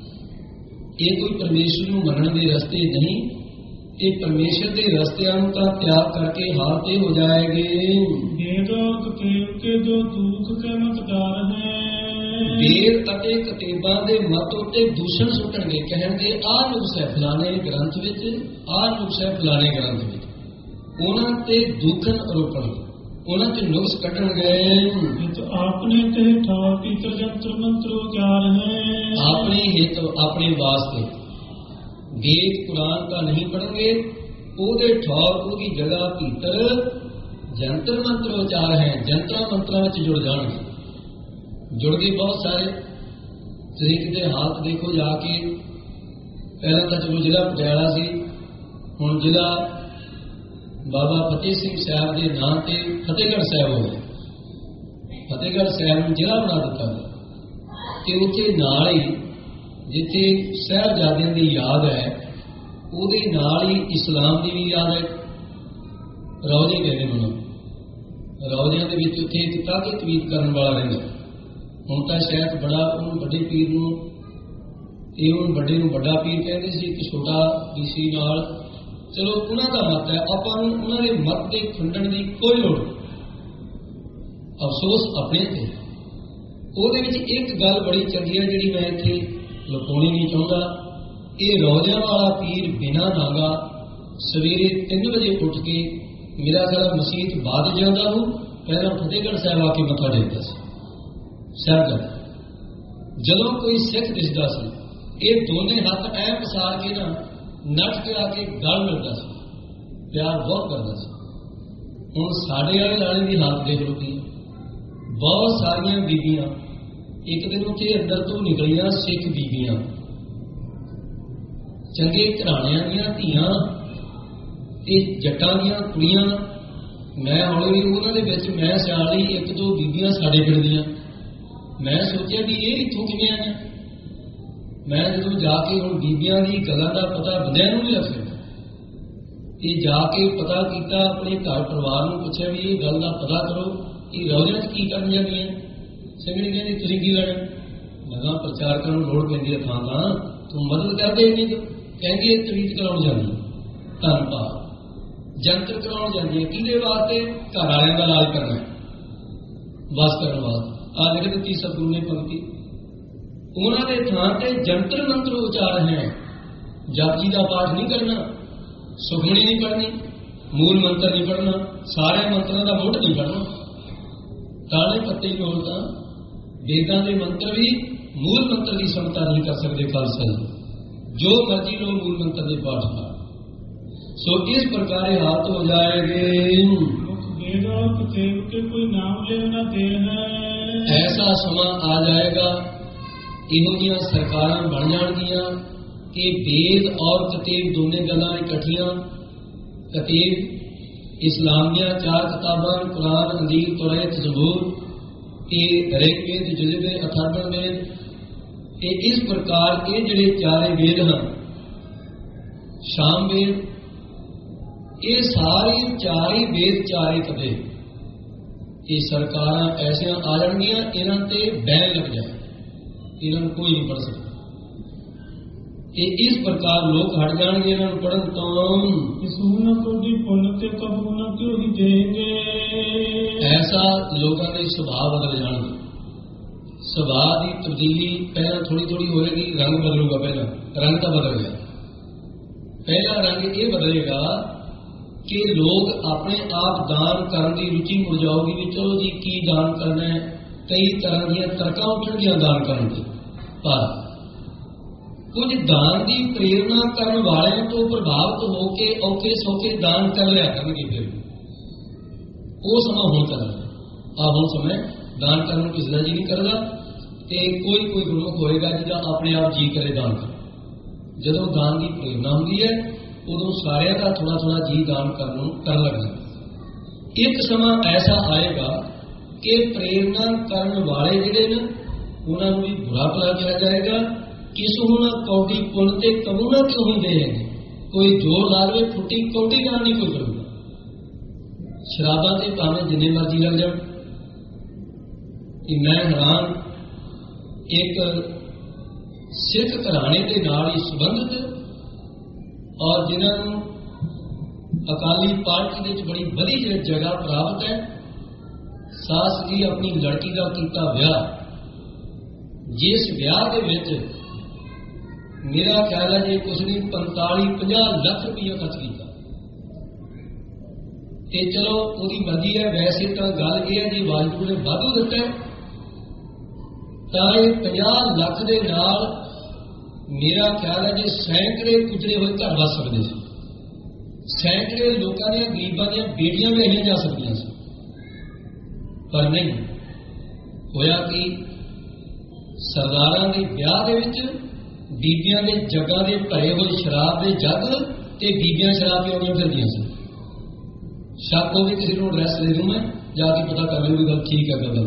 ਇਹ ਕੋਈ ਪਰਮੇਸ਼ਰ ਨੂੰ ਮੰਨਣ ਦੇ ਰਸਤੇ ਨਹੀਂ, ਇਹ ਪਰਮੇਸ਼ਰ ਦੇ ਰਸਤਿਆਂ ਨੂੰ ਤਾਂ ਤਿਆਗ ਕਰਕੇ ਹਾਲਤ ਇਹ ਹੋ ਜਾਏਗੇ। ਵੇਦੋ ਕਤੇਬ ਕੇ ਦੋ ਦੁਖ ਕੇ ਮਤਦਾਰ ਹੈ। ਵੇਦ ਅਤੇ ਕਤੇਬਾਂ ਦੇ ਮਤ ਉੱਤੇ ਦੂਸ਼ਣ ਸੁੱਟਣਗੇ, ਕਹਿਣਗੇ ਆਹ ਨੁਕਸ ਹੈ ਫਲਾਣੇ ਗ੍ਰੰਥ ਵਿੱਚ, ਆਹ ਨੁਕਸ ਹੈ ਫਲਾਣੇ ਗ੍ਰੰਥ ਵਿੱਚ। ਉਹਨਾਂ ਤੇ ਦੂਖਣ ਆਰੋਪਣਗੇ, ਉਹਨਾਂ ਤੇ ਨੁਕਸ ਕੱਢਣਗੇ। ਆਪਣੇ ਤੇ ਠਾਰ ਪੀਤਰ ਜੰਤਰ ਮੰਤਰ ਉਚਾਰ ਹੈ। ਆਪਣੇ ਹਿੱਤ, ਆਪਣੇ ਵਾਸਤੇ ਵੇਦ ਕੁਰਾਨ ਤਾਂ ਨਹੀਂ ਪੜ੍ਹਨਗੇ, ਉਹਦੇ ਠੌਰ, ਉਹਦੀ ਜਗ੍ਹਾ ਭੀਤਰ ਜੰਤਰ ਮੰਤਰ ਉਚਾਰ ਹੈ, ਜੰਤਰਾਂ ਮੰਤਰਾਂ ਵਿੱਚ ਜੁੜ ਜਾਣਗੇ। ਜੁੜ ਗਏ ਬਹੁਤ ਸਾਰੇ। ਤੁਸੀਂ ਕਿਤੇ ਹਾਲਤ ਦੇਖੋ ਜਾ ਕੇ, ਪਹਿਲਾਂ ਤਾਂ ਚਲੋ ਜ਼ਿਲ੍ਹਾ ਪਟਿਆਲਾ ਸੀ, ਹੁਣ ਜ਼ਿਲ੍ਹਾ ਬਾਬਾ ਫਤਿਹ ਸਿੰਘ ਸਾਹਿਬ ਦੇ ਨਾਂ ਤੇ ਫਤਿਹਗੜ੍ਹ ਸਾਹਿਬ ਹੋ ਗਿਆ। ਫਤਿਹਗੜ੍ਹ ਸਾਹਿਬ ਨੂੰ ਜ਼ਿਲ੍ਹਾ ਬਣਾ ਦਿੱਤਾ ਗਿਆ, ਤੇ ਉੱਥੇ ਨਾਲ ਹੀ ਜਿੱਥੇ ਸਾਹਿਬਜ਼ਾਦਿਆਂ ਦੀ ਯਾਦ ਹੈ, ਉਹਦੇ ਨਾਲ ਹੀ ਇਸਲਾਮ ਦੀ ਵੀ ਯਾਦ ਹੈ। ਰੌਜ਼ੇ ਕਹਿੰਦੇ ਮੈਨੂੰ, ਰੌਜ਼ਿਆਂ ਦੇ ਵਿੱਚ ਉੱਥੇ ਇੱਕ ਤਾਕੇ ਤਵੀਤ ਕਰਨ ਵਾਲਾ ਰਹਿੰਦਾ। ਹੁਣ ਤਾਂ ਸ਼ਾਇਦ ਬੜਾ ਉਹਨੂੰ ਵੱਡੇ ਪੀਰ ਨੂੰ, ਇਹ ਉਹਨੂੰ ਵੱਡੇ ਨੂੰ ਵੱਡਾ ਪੀਰ ਕਹਿੰਦੇ ਸੀ, ਇੱਕ ਛੋਟਾ ਵੀ ਸੀ ਨਾਲ। ਚਲੋ ਉਹਨਾਂ ਦਾ ਮਤ ਹੈ, ਆਪਾਂ ਨੂੰ ਉਹਨਾਂ ਦੇ ਮਤ ਦੇ ਖੰਡਣ ਦੀ ਕੋਈ ਲੋੜ ਨਹੀਂ, ਅਫਸੋਸ ਆਪਣੇ ਤੇ। ਉਹਦੇ ਵਿੱਚ ਇੱਕ ਗੱਲ ਬੜੀ ਚੰਗੀ ਹੈ ਜਿਹੜੀ ਮੈਂ ਇੱਥੇ ਲੁਕਾਉਣੀ ਨਹੀਂ ਚਾਹੁੰਦਾ। ਇਹ ਰੌਜ਼ਿਆਂ ਵਾਲਾ ਪੀਰ ਬਿਨਾਂ ਨਾਗਾ ਸਵੇਰੇ ਤਿੰਨ ਵਜੇ ਉੱਠ ਕੇ, ਮੇਰਾ ਖਿਆਲ ਮਸੀਤ ਬਾਅਦ ਜਾਂਦਾ ਹੂੰ, ਪਹਿਲਾਂ ਫਤਿਹਗੜ੍ਹ ਸਾਹਿਬ ਆ ਕੇ ਮੱਥਾ ਟੇਕਦਾ ਸੀ ਸਾਹਿਬਜ਼ਾਦਾ। ਜਦੋਂ ਕੋਈ ਸਿੱਖ ਦਿਸਦਾ ਸੀ, ਇਹ ਦੋਨੇ ਹੱਥ ਐ ਪਸਾਰ ਕੇ ਨਾ ਨੱਠ ਕੇ ਆ ਕੇ ਗਲ ਮਿਲਦਾ ਸੀ, ਪਿਆਰ ਬਹੁਤ ਕਰਦਾ ਸੀ। ਹੁਣ ਸਾਡੇ ਵਾਲੇ ਲਾਲੇ ਦੀ ਹਾਲਤ ਦੇਖ ਲਓ ਕੀ। ਬਹੁਤ ਸਾਰੀਆਂ ਬੀਬੀਆਂ ਇੱਕ ਦਿਨ ਉੱਥੇ ਅੰਦਰ ਤੋਂ ਨਿਕਲੀਆਂ, ਸਿੱਖ ਬੀਬੀਆਂ, ਚੰਗੇ ਘਰਾਣਿਆਂ ਦੀਆਂ ਧੀਆਂ, ਇਹ ਜੱਟਾਂ ਦੀਆਂ ਕੁੜੀਆਂ। ਮੈਂ ਹੌਲੀ ਉਹਨਾਂ ਦੇ ਵਿੱਚ ਮੈਂ ਸਿਆਲ ਲਈ ਇੱਕ ਦੋ ਬੀਬੀਆਂ ਸਾਡੇ ਪਿੰਡ ਦੀਆਂ, ਮੈਂ ਸੋਚਿਆ ਵੀ ਇਹ ਇੱਥੋਂ ਕਿਵੇਂ ਆਈਆਂ। ਮੈਂ ਜਦੋਂ ਜਾ ਕੇ ਹੁਣ ਬੀਬੀਆਂ ਦੀ ਗੱਲਾਂ ਦਾ ਪਤਾ ਬੰਦਿਆਂ ਨੂੰ ਨਹੀਂ ਲੱਗ ਸਕਦਾ, ਇਹ ਜਾ ਕੇ ਪਤਾ ਕੀਤਾ, ਆਪਣੇ ਘਰ ਪਰਿਵਾਰ ਨੂੰ ਪੁੱਛਿਆ ਵੀ ਇਹ ਗੱਲ ਦਾ ਪਤਾ ਕਰੋ, ਇਹ ਰੌਜ਼ਿਆਂ 'ਚ ਕੀ ਕਰਨ ਜਾਂਦੀਆਂ। ਸੰਗਣੀ ਕਹਿੰਦੀ ਤੁਸੀਂ ਕੀ ਲੈਣਾ, ਨਗਾਂ ਪ੍ਰਚਾਰ ਕਰਨ ਨੂੰ ਲੋੜ ਪੈਂਦੀ ਹੈ ਥਾਂ ਥਾਂ, ਤੂੰ ਮਦਦ ਕਰਦੇ ਨਹੀਂ। ਤੂੰ ਕਹਿੰਦੀ ਇਹ ਤਵੀਤ ਕਰਾਉਣ ਜਾਂਦੀ, ਧੰਨਵਾਦ, ਜੰਤਰ ਕਰਾਉਣ ਜਾਂਦੀ ਹੈ। ਕਿਹਦੇ ਵਾਸਤੇ? ਘਰ ਵਾਲਿਆਂ ਦਾ ਇਲਾਜ ਕਰਨਾ, ਬਸ ਕਰਨ ਵਾਸਤੇ। ਆ ਲਿਖ ਦਿੱਤੀ ਸਤਿਗੁਰੂ ਨੇ ਪੰਕਤੀ। ਉਹਨਾਂ ਦੇ ਥਾਂ ਤੇ ਜੰਤਰ ਮੰਤਰ ਉਚਾਰ ਹੈ। ਜਪਜੀ ਦਾ ਪਾਠ ਨਹੀਂ ਕਰਨਾ, ਸੁਖਮਣੀ ਨਹੀਂ ਪੜ੍ਹਨੀ, ਮੂਲ ਮੰਤਰ ਨਹੀਂ ਪੜ੍ਹਨਾ, ਸਾਰੇ ਮੰਤਰਾਂ ਦਾ ਮੁੱਢ ਨਹੀਂ ਪੜ੍ਹਨਾ। ਤਾਲੇ ਪੱਤੇ ਕੋਲ ਤਾਂ ਵੇਦਾਂ ਦੇ ਮੰਤਰ ਵੀ ਮੂਲ ਮੰਤਰ ਦੀ ਸਮਤਾ ਨਹੀਂ ਕਰ ਸਕਦੇ ਖਾਲਸਾ ਜੀ, ਜੋ ਮਰਜੀ ਲੋ ਮੂਲ ਮੰਤਰ ਦੇ ਪਾਠ ਕਰ। ਸੋ ਇਸ ਪ੍ਰਕਾਰ ਹਾਲਤ ਹੋ ਜਾਏਗੇ। ਵੇਦਾ ਕਤੇਬ ਕੇ ਕੋਈ ਨਾਮ ਲੈ ਨਾ ਦੇ ਹੈ। ਐਸਾ ਸਮਾਂ ਆ ਜਾਏਗਾ, ਇਹੋ ਜਿਹੀਆਂ ਸਰਕਾਰਾਂ ਬਣ ਜਾਣਗੀਆਂ ਕਿ ਵੇਦ ਔਰ ਕਤੇਬ ਦੋਨੇ ਗੱਲਾਂ ਇਕੱਠੀਆਂ। ਕਤੇਬ ਇਸਲਾਮ ਦੀਆਂ ਚਾਰ ਕਿਤਾਬਾਂ, ਕੁਰਾਨ, ਅੰਜੀਲ, ਤੌਰਾਤ, ਜ਼ਬੂਰ, ਇਹ ਰਿਗਵੇਦ, ਯਜੁਰਵੇਦ, ਅਥਰਵਵੇਦ। ਇਹ ਇਸ ਪ੍ਰਕਾਰ ਇਹ ਜਿਹੜੇ ਚਾਰੇ ਵੇਦ ਹਨ, ਸਾਮਵੇਦ, ਇਹ ਸਾਰੇ ਚਾਰੇ ਵੇਦ ਚਾਰੇ ਕਦੇ ਇਹ ਸਰਕਾਰਾਂ ਐਸੀਆਂ ਆ ਜਾਣਗੀਆਂ, ਇਹਨਾਂ ਤੇ ਬੈਨ ਲੱਗ ਜਾਏ, ਇਹਨਾਂ ਨੂੰ ਕੋਈ ਨਹੀਂ ਪੜ੍ਹ ਸਕਦਾ। ਇਹ ਇਸ ਪ੍ਰਕਾਰ ਲੋਕ ਹਟ ਜਾਣਗੇ ਇਹਨਾਂ ਨੂੰ ਪੜ੍ਹਨ ਤੋਂ। ਸੂਨਾ ਕੋਈ ਪੁੰਨ ਤੇ ਕਬੂ ਨਾ ਕਿਉਂ ਹੀ ਦੇਂਗੇ। ਐਸਾ ਲੋਕਾਂ ਦੇ ਸੁਭਾਅ ਬਦਲ ਜਾਣਗੇ। ਸੁਭਾਅ ਦੀ ਤਬਦੀਲੀ ਪਹਿਲਾਂ ਥੋੜੀ ਥੋੜੀ ਹੋਏਗੀ, ਰੰਗ ਬਦਲੂਗਾ। ਪਹਿਲਾਂ ਰੰਗ ਤਾਂ ਬਦਲ ਗਿਆ। ਪਹਿਲਾ ਰੰਗ ਇਹ ਬਦਲੇਗਾ ਕਿ ਲੋਕ ਆਪਣੇ ਆਪ ਦਾਨ ਕਰਨ ਦੀ ਰੁਚੀ ਮੁੜ ਜਾਊਗੀ ਵੀ ਚਲੋ ਜੀ ਕੀ ਦਾਨ ਕਰਨਾ ਹੈ। ਕਈ ਤਰ੍ਹਾਂ ਦੀਆਂ ਤਰਕਾਂ ਉੱਠਣਗੀਆਂ ਦਾਨ ਕਰਨ ਦੀ, ਪਰ ਕੁਝ ਦਾਨ ਦੀ ਪ੍ਰੇਰਨਾ ਕਰਨ ਵਾਲਿਆਂ ਤੋਂ ਪ੍ਰਭਾਵਿਤ ਹੋ ਕੇ ਔਖੇ ਸੌਖੇ ਦਾਨ ਕਰ ਲਿਆ ਕਰਨਗੇ। ਫਿਰ ਉਹ ਸਮਾਂ ਹੁਣ ਕਰਨਾ ਆ ਹੁਣ ਸਮੇਂ ਦਾਨ ਕਰਨ ਨੂੰ ਕਿਸੇ ਦਾ ਜੀ ਨਹੀਂ ਕਰਦਾ, ਤੇ ਕੋਈ ਕੋਈ ਗੁਰਮੁਖ ਹੋਏਗਾ ਜਿਹਦਾ ਆਪਣੇ ਆਪ ਜੀ ਕਰੇ ਦਾਨ ਕਰ। ਜਦੋਂ ਦਾਨ ਦੀ ਪ੍ਰੇਰਨਾ ਹੁੰਦੀ ਹੈ ਉਦੋਂ ਸਾਰਿਆਂ ਦਾ ਥੋੜਾ ਥੋੜਾ ਜੀ ਦਾਨ ਕਰਨ ਨੂੰ ਕਰਨ ਲੱਗਦਾ। ਇੱਕ ਸਮਾਂ ਐਸਾ ਆਏਗਾ ਕਿ ਪ੍ਰੇਰਨਾ ਕਰਨ ਵਾਲੇ ਜਿਹੜੇ ਨੇ ਉਹਨਾਂ ਨੂੰ ਵੀ ਬੁਰਾ ਭਲਾ ਕਿਹਾ ਜਾਏਗਾ। ਕਿਸ ਨੂੰ ਨਾ ਕੌਡੀ ਪੁੰਨ ਤੇ ਕਮੂਨਾ ਕਿਉਂ ਹੀ ਦੇਣਗੇ। ਕੋਈ ਜੋਰ ਲਾ ਲਵੇ ਫੁੱਟੀ ਕੌਡੀ ਨਾਲ ਨਹੀਂ ਕੋਈ ਕਰੂਗਾ। ਸ਼ਰਾਬਾਂ ਤੇ ਭਾਵੇਂ ਜਿੰਨੇ ਮਰਜ਼ੀ ਲੱਗ ਜਾਣ। ਕਿ ਮੈਂ ਹੈਰਾਨ, ਇੱਕ ਸਿੱਖ ਘਰਾਣੇ ਦੇ ਨਾਲ ਹੀ ਸੰਬੰਧਿਤ ਔਰ ਜਿਨ੍ਹਾਂ ਨੂੰ ਅਕਾਲੀ ਪਾਰਟੀ ਦੇ ਵਿੱਚ ਬੜੀ ਵਧੀਆ ਜਗ੍ਹਾ ਪ੍ਰਾਪਤ ਹੈ, ਸਾਸ ਜੀ ਆਪਣੀ ਲੜਕੀ ਦਾ ਕੀਤਾ ਵਿਆਹ, ਜਿਸ ਵਿਆਹ ਦੇ ਵਿੱਚ ਮੇਰਾ ਖਿਆਲ ਹੈ ਜੇ ਕੁਛ ਨਹੀਂ ਪੰਤਾਲੀ ਪੰਜਾਹ ਲੱਖ ਰੁਪਈਆ ਖਰਚ ਕੀਤਾ। ਤੇ ਚਲੋ ਉਹਦੀ ਮਰਜ਼ੀ ਹੈ। ਵੈਸੇ ਤਾਂ ਗੱਲ ਇਹ ਹੈ ਜੀ ਵਾਹਿਗੁਰੂ ਨੇ ਵਾਧੂ ਦਿੱਤਾ ਤਾਂ ਇਹ ਪੰਜਾਹ ਲੱਖ ਦੇ ਨਾਲ ਮੇਰਾ ਖਿਆਲ ਹੈ ਜੇ ਸੈਂਕੜੇ ਕੁਚਲੇ ਹੋਏ ਘਰ ਵਸ ਸਕਦੇ ਸੀ। ਸੈਂਕੜੇ ਲੋਕਾਂ ਦੀਆਂ ਗਰੀਬਾਂ ਦੀਆਂ ਬੇਟੀਆਂ ਵੀ ਆਈਆਂ ਜਾ ਸਕਦੀਆਂ ਸੀ, ਪਰ ਨਹੀਂ ਹੋਇਆ। ਕਿ ਸਰਦਾਰਾਂ ਦੇ ਵਿਆਹ ਦੇ ਵਿੱਚ ਬੀਬੀਆਂ ਦੇ ਜੱਗਾਂ ਦੇ ਭਰੇ ਹੋਏ ਸ਼ਰਾਬ ਦੇ ਜੱਗ ਤੇ ਬੀਬੀਆਂ ਸ਼ਰਾਬ ਪੀਉਂਦੀਆਂ ਫਿਰਦੀਆਂ ਸੀ। ਸ਼ੱਕ ਹੋਵੇ ਕਿਸੇ ਨੂੰ ਐਡਰੈਸ ਦੇ ਦੂੰ ਮੈਂ, ਜਾ ਕੇ ਪਤਾ ਕਰ ਲਿਓ ਵੀ ਗੱਲ ਠੀਕ ਹੈ ਗੱਲ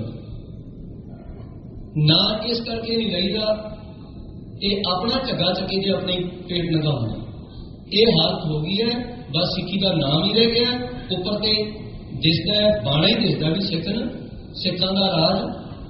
ਨਾ। ਇਸ ਕਰਕੇ ਨਹੀਂ ਲਈਦਾ ਇਹ ਆਪਣਾ ਝੱਗਾ ਚੱਕੇ ਜੇ ਆਪਣੇ ਪੇਟ ਨੰਗਾ ਹੁੰਦਾ। ਇਹ ਹਾਲਤ ਹੋ ਗਈ ਹੈ। ਬਸ ਸਿੱਖੀ ਦਾ ਨਾਮ ਹੀ ਰਹਿ ਗਿਆ। ਉੱਪਰ ਤੇ ਦਿਸਦਾ ਹੈ, ਬਾਣਾ ਹੀ ਦਿਸਦਾ ਵੀ ਸਿੱਖ ਸਿੱਖਾਂ ਦਾ ਰਾਜ।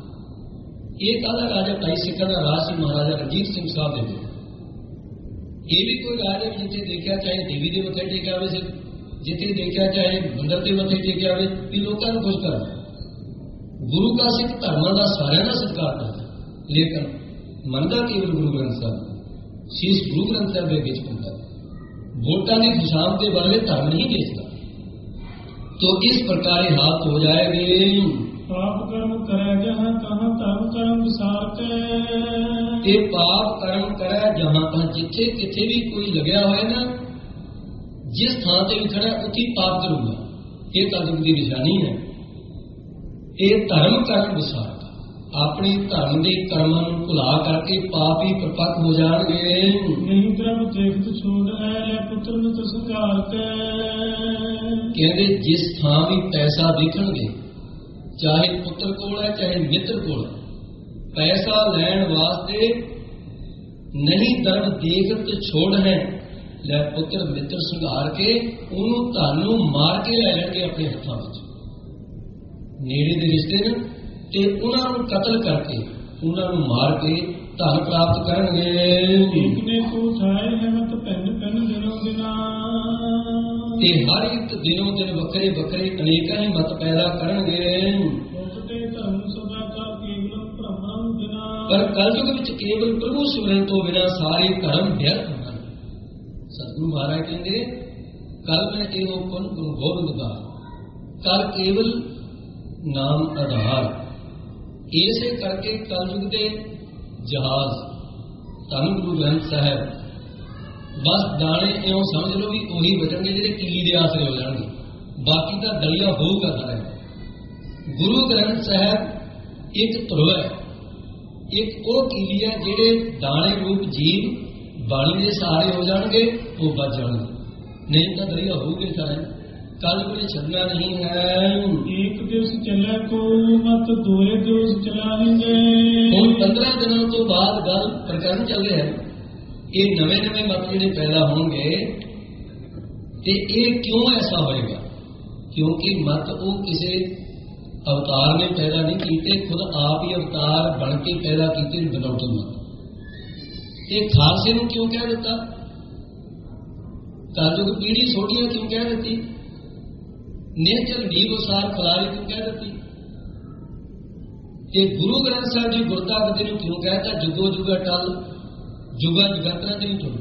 ਇਹ ਕਾਹਦਾ ਰਾਜਾ ਭਾਈ ਸਿੱਖਾਂ ਦਾ ਰਾਜ ਸੀ ਮਹਾਰਾਜਾ ਰਣਜੀਤ ਸਿੰਘ ਸਾਹਿਬ ਦੇ ਕੋਲ। ਇਹ ਵੀ ਕੋਈ ਰਾਜ ਹੈ ਜਿੱਥੇ ਦੇਖਿਆ ਚਾਹੇ ਦੇਵੀ ਦੇ ਮੱਥੇ ਟੇਕਿਆ ਹੋਵੇ, ਜਿੱਥੇ ਦੇਖਿਆ ਚਾਹੇ ਮੰਦਰ ਦੇ ਮੱਥੇ ਟੇਕਿਆ ਹੋਵੇ, ਵੀ ਲੋਕਾਂ ਨੂੰ ਖੁਸ਼ ਕਰਨਾ। ਗੁਰੂ ਕਾ ਸਿੱਖ ਧਰਮਾਂ ਦਾ ਸਾਰਿਆਂ ਦਾ ਸਤਿਕਾਰ ਕਰਦਾ, ਲੇਕਿਨ ਮੰਨਦਾ ਕੇਵਲ ਗੁਰੂ ਗ੍ਰੰਥ ਸਾਹਿਬ। ਸ਼ੀਸ਼ ਗੁਰੂ ਗ੍ਰੰਥ ਸਾਹਿਬ ਦੇ ਵਿੱਚ ਹੁੰਦਾ। ਵੋਟਾਂ ਦੀ ਖੁਸ਼ਾਮ ਦੇ ਬਦਲੇ ਧਰਮ ਨਹੀਂ ਵੇਚਦਾ। तो इस प्रकार हाथ हो जाएंगे। पाप कर्म करे जहाँ कहाँ धर्म कर्म विसार के पाप कर्म करे जहाँ कहाँ जिथे किथे भी कोई लग्या होए ना, जिस थां ते भी खड़ा उठी पाप करूंगा। ये कलयुग की निशानी है। ये धर्म कर्म विसार अपने धर्म के कर्मां नूं भुला करके पाप ही प्रपक हो जाएंगे। नहीं प्रभु देखत छोड़ है पुत्र नूं तो संघार के कहते जिस थां भी पैसा दिखणगे, चाहे पुत्र कोल है चाहे मित्र कोल है, पैसा लैण वास्ते नहीं धर्म देखत छोड़ है, लै पुत्र मित्र संघार के उन्होंने धन नूं मार के लै लैणगे अपने हत्थां विच। नेड़े दे रिश्ते ने ते उन्होंने कतल करके उन्होंने मार के धन प्राप्त करेंगे। एक ने को उठाए है मत पैन पैन दिनों दिना ते हर एक दिनों दिन बकरे बकरे अनेक ही मत पैदा करेंगे। धर्म सदा का केवल भ्रमण बिना पर कलयुग विच केवल प्रभु सिमरन तो बिना सारे धर्म व्यर्थ हैं। सतगुरु महाराज कहते कल मैं एहो पुन गुरु गोबिंद का कर केवल नाम आधार। इसे करके कलयुग के जहाज धन गुरु ग्रंथ साहब बस दाने इं समझ लो भी उही बचनगे जो कीली के आसरे हो जाएंगे, बाकी का दलिया होगा सारा। गुरु ग्रंथ साहब एक ध्रुव है, एक वो कीली है जेडे दाने रूप जीव बाणी के सहारे हो जाएंगे, वो बच जाएंगे, नहीं तो दलिया होगा सारे। कल कोई छड़ना नहीं है। एक दिवस चला को मत दूरे दिवस चलाएंगे। हम पंद्रह दिनों तो बाद गल प्रकरण चल रहे हैं। ये नवे नवे मत जो पैदा होंगे ते ये क्यों ऐसा होएगा? क्योंकि मत वो किसी अवतार ने पैदा नहीं किए, खुद आप ही अवतार बन के पैदा किए बनौटी मत। ये खालसे नूं क्यों कह दिता? कलयुग पीढ़ी सोटियां क्यों कह दी? नेचर नीव सार फलारी क्यों कह दी? ਤੇ ਗੁਰੂ ਗ੍ਰੰਥ ਸਾਹਿਬ ਜੀ ਗੁਰਤਾ ਗੱਦੀ ਨੂੰ ਕਿਉਂ ਕਹਿਤਾ ਜੁਗੋ ਜੁਗਾ ਟਲ ਜੁਗਾ ਜਗਤਨਾ ਤੇ ਨਹੀਂ ਟੁੱਟ।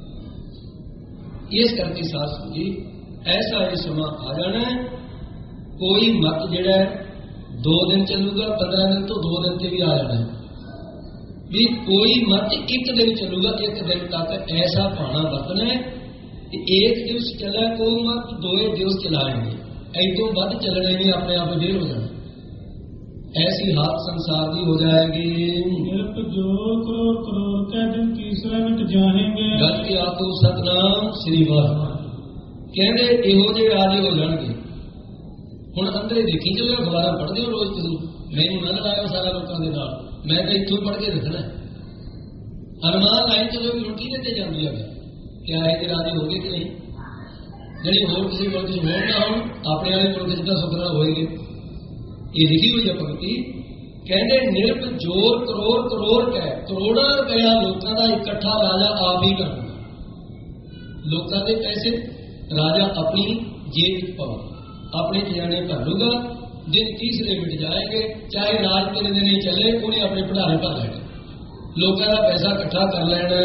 ਇਸ ਕਰਕੇ ਸਾਧ ਸੰਗਤ ਜੀ ਐਸਾ ਇਹ ਸਮਾਂ ਆ ਜਾਣਾ, ਕੋਈ ਮਤ ਜਿਹੜਾ ਦੋ ਦਿਨ ਚੱਲੂਗਾ, ਪੰਦਰਾਂ ਦਿਨ ਤੋਂ ਦੋ ਦਿਨ ਤੇ ਵੀ ਆ ਜਾਣਾ ਵੀ ਕੋਈ ਮਤ ਇੱਕ ਦਿਨ ਚੱਲੂਗਾ, ਇੱਕ ਦਿਨ ਤੱਕ ਐਸਾ ਭਾਣਾ ਵਰਤਣਾ ਹੈ ਕਿ ਇੱਕ ਦਿਵਸ ਚੱਲੇ ਕੋਈ ਮਤ ਦੋਏ ਦਿਵਸ ਚਲਾएंगे, ਐਦੋਂ ਵੱਧ ਚੱਲਣੇ ਨਹੀਂ, ਆਪਣੇ ਆਪ ਢੇਰ ਹੋ ਜਾਣਾ। ऐसी हाथ संसार की हो जाएगी। निरप जोर करोड़ करोड़ का दिन तीसरा मिट जाएंगे। गल के आखो सतनाम श्री वाहिगुरू कहते इहो जे राजे हो जाएंगे। हुण अंदरे देखी चलो अखबारां पढ़दे हो रोज तुसीं, मैनूं ना लड़ाओ सारा लोकां दे नाल, मैं तो इत्थों पढ़ के रखना अरमान लाइन चलो भी रोटी देते जाती है क्या है कि राजे हो गए कि नहीं। जिहड़े होर किसी मुल्क च होण ना होण अपने वाले मुल्क च तां सुख नाल होएगे। ये लिखी हुई है भगती कहते निरप जोर करोड़ करोड़ कह करोड़ा रुपया लोगों का इकट्ठा राजा आप ही कर लोगों के पैसे राजा अपनी जेब पाओ अपने खजाने भर लूगा, दिन तीसरे मिट जाएंगे, चाहे राज तीन दिन ही चले उन्हें अपने भंडारे भर लेने, लोगों का पैसा इकट्ठा कर लेना।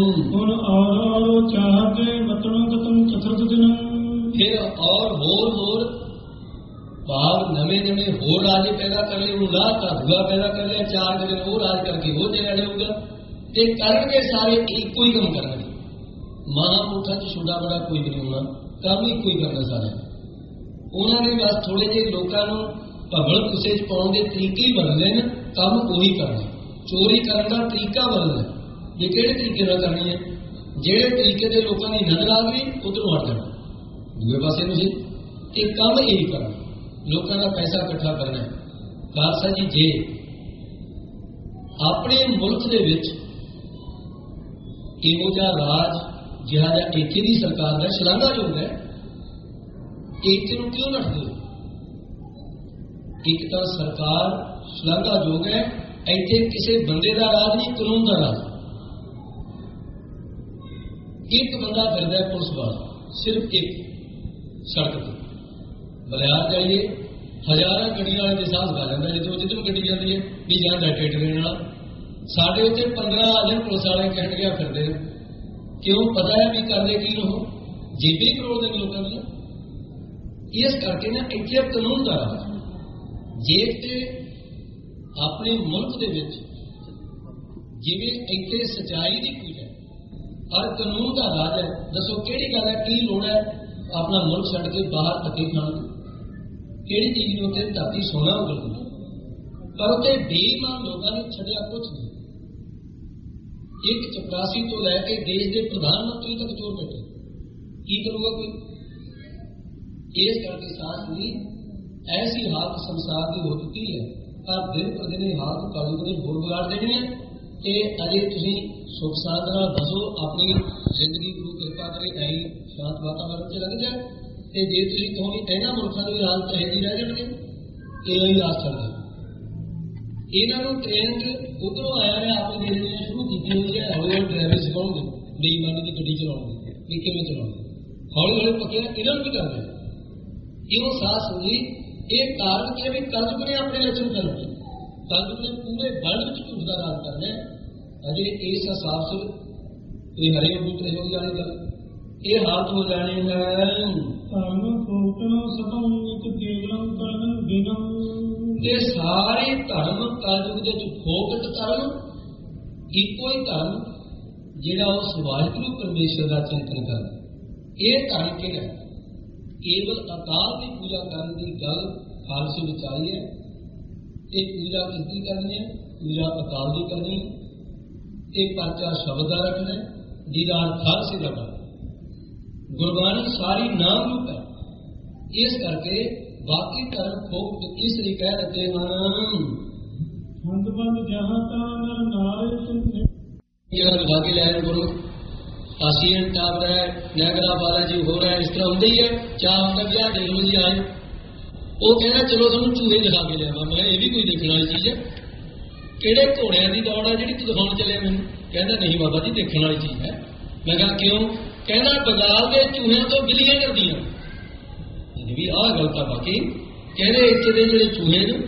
फिर और होर होर भाव नवे नवे होर राजे पैदा कर ले, उन्होंने राह का धुआ पैदा कर लिया, चार दिन वो राज करके वो जगह होगा ते करके सारे एक कोई काम करना महापुरुषों च छोटा बड़ा कोई भी नहीं होना, काम ही कोई करना सारे उन्होंने बस थोड़े जे लोगों भगल गुस्से च पाने के तरीके ही बदलने न, काम उही करना। चोरी करने का तरीका बदलना भी किहड़े तरीके नाल करनी है, जिहड़े तरीके से लोगों की नजर आ गई उधरों हट जाना, दूसरे पासे तुसीं ये काम यही करना, लोगों का पैसा इकट्ठा करना है। खालसा जी जे अपने मुल्क दे विच इहो जिहा राज जिहा जिहा इत्थे दी सरकार दा शलाघायोग है, इत्थे नूं क्यों नठदे? एक तां सरकार शलाघायोग है, इत्थे किसी बंदे दा राज नहीं, कानून दा राज। एक बंदा फिरदा है पुलिस वाला, सिर्फ एक सड़क पर बलियार जाइए हजारों गड्डियां वाले के साथ खा जाता है, जो जितों गड्डी जाती है भी जाता है टेट देने वाला। साढ़े उत्ते पंद्रह आ जाए पुलिस वाले कह गया फिरते क्यों, पता है भी करते की रहो, जेबे करोड़ देंगे लोगों की। इस करके ना इतने कानून का राज जे अपने मुल्क के जिमें इतने सच्चाई की पूजा और कानून का राज है, दसो कि गल है की लोड़ है अपना मुल्क छड़ के बाहर धक्के खाने किहड़ी चीज ने उत्ते धरती सोना उगल पर उत्ते बेईमान लोगों ने छड़िया कुछ नहीं। एक चपरासी तो लैके देश के प्रधानमंत्री तक चोर बैठे की करूगा कोई। इस करके साथ भी ऐसी हालत संसार की हो चुकी है, पर दिन पर दिन हालत कलयुग ने होर बिगाड़ देनी है कि अजे तुसीं सुख शांति नाल बसो, अपनी जिंदगी गुरु कृपा करे ऐ शांत वातावरण च लग जाए, ते जे तुसीं कहो इन्हां मुल्कां की हालत इहो जी रह जाणगे, इहो ही राज चल जाए। इन्हां नूं ट्रेनिंग उधरों आया ने अपने देश ने शुरू की हुई है, हौली हौली ड्राइवर सिखाउणगे, बेईमानी की गड्डी चलाउणगे भी किवें चलाउणगे, हौली हौली पक्के इन्हां नूं भी करदे। इहो साथ संगीत ये कारण कि भी कलयुग ने अपने लक्षण करने, कलयुग ने पूरे वर्ल्ड में झूठ का राज करना है। अजे इस हिसाब से कोई हरे बूटे हो जाने गल ये हालत हो जाने है। ये सारे धर्म कलयुग के फोकट धर्म इको ही धर्म जिहड़ा उस वाहिगुरू परमेश्वर का चिंतन कर, ये धर्म किहड़ा है? केवल अकाल की पूजा करने की गल खालसे विच आई है। ये पूजा किसकी करनी है? पूजा अकाल की करनी है। एक परचा शब्द का रखना है जिहदा अर्थ खालसे का करना। गुरबाणी सारी नाम रूप है, इस करके बाकी धर्म फोक इस तरीके कह देते हैं लगा के लिया गुरु आसीन टाप रहा है, नैगरा बालाजी हो रहा है, इस तरह होंगे ही है। चाह होंगे ब्याह देख लो जी आए, वो कहना चलो तुम चूहे दिखा के लिया, मैं ये भी कोई देखने वाली चीज है। किहड़े घोड़िया की दौड़ है जी तू दिखाने चले मैंने? कहता नहीं बाबा जी देखने वाली चीज है। मैं कहा क्यों? कहना बंगाल के चूहे तो बिल्लियां कर दी भी आह गल तो बाकी कहने इतने के जोड़े चूहे ने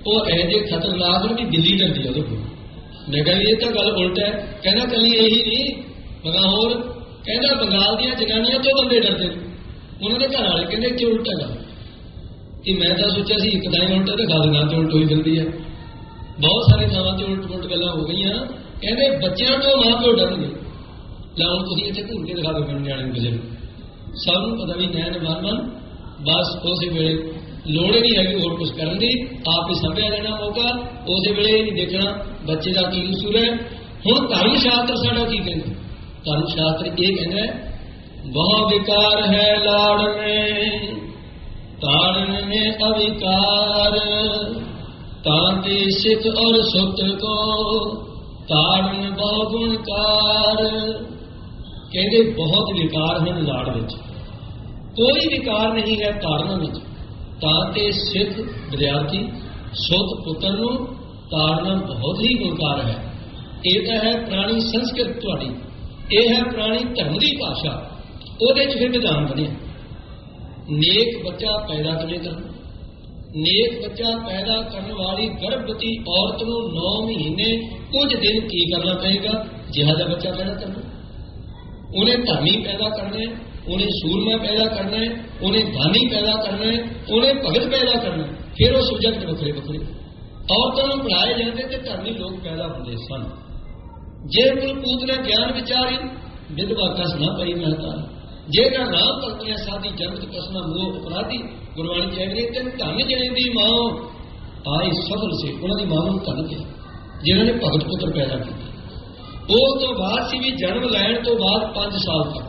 ਉਹ ਇਹ ਜਿਹੇ ਖਤਰਨਾਕ ਨੂੰ ਵੀ ਬਿੱਲੀ ਡਰਦੀ ਉਹਦੇ ਕੋਲ। मैं कहा ये तो गल उल्ट है। कहना कली यही नहीं मगर होर कहना बंगाल दी जनानियां तो बंदे डरते उन्होंने घर वाले कहते कि उल्ट है कि मैं तो सोचा सी एक दाई उल्ट है तो गल ना तो उल्ट हुई फिरती है। बहुत सारी थावां ते उल्ट पुलट गल्लां हो गई। कहते बच्चों तो मां प्यो डरनगे। ला हुण तुसीं इत्थे घूम के दिखा दो मैनूं न्याणे नूं किसे नूं सबनूं पता भी नैन मन मन बस उस वेले लोड़ नहीं हैगी होर कुछ करन दी आप ही संभिया जाना मौका उस वेले नहीं देखना बच्चे का की कसूर है। हुण धर्म शास्त्र साडा की कहंदा धर्म शास्त्र ये कहंदा है बहु विकार है लाड़ में ताड़न में अविकार तांते सिख और सुत को ताड़न बहु गुणकार। कहंदे बहुत विकार हैं लाड़ विच कोई विकार नहीं है ताड़ना विच तांते सिख विद्यार्थी सुत पुत्र नूं ताड़ना बहुत ही गुणकार है। ये तो है पुरानी संस्कृत तुहाडी ये है पुरानी धर्म की भाषा ਉਹਦੇ ਚ फिर विधान बने नेक बच्चा पैदा किवें करना। नेक बच्चा पैदा करने वाली गर्भवती औरत नूं नौ महीने कुछ दिन की करना पएगा जिहा बच्चा पैदा करना। उन्हें धर्मी पैदा करना है उन्हें सूरमा पैदा करना है उन्हें दानी पैदा करना है उन्हें भगत पैदा करना है। फिर वो सब्जैक्ट वखरे वखरे औरतों को पढ़ाए जाते थे धर्मी लोग पैदा होते सन। जे कुलपूत ने ज्ञान विचारी विधवा कस ना पई महता जेकर नाम भगत ने साधी जन्मत कसना मोह अपराधी गुरबाणी कहती है तेन धन जने दी मां आई सफल से उन्होंने मां को धन किया जिन्होंने भगत पुत्र पैदा किया। उस तो बाद सी भी जन्म लैण तो बाद पांच साल तक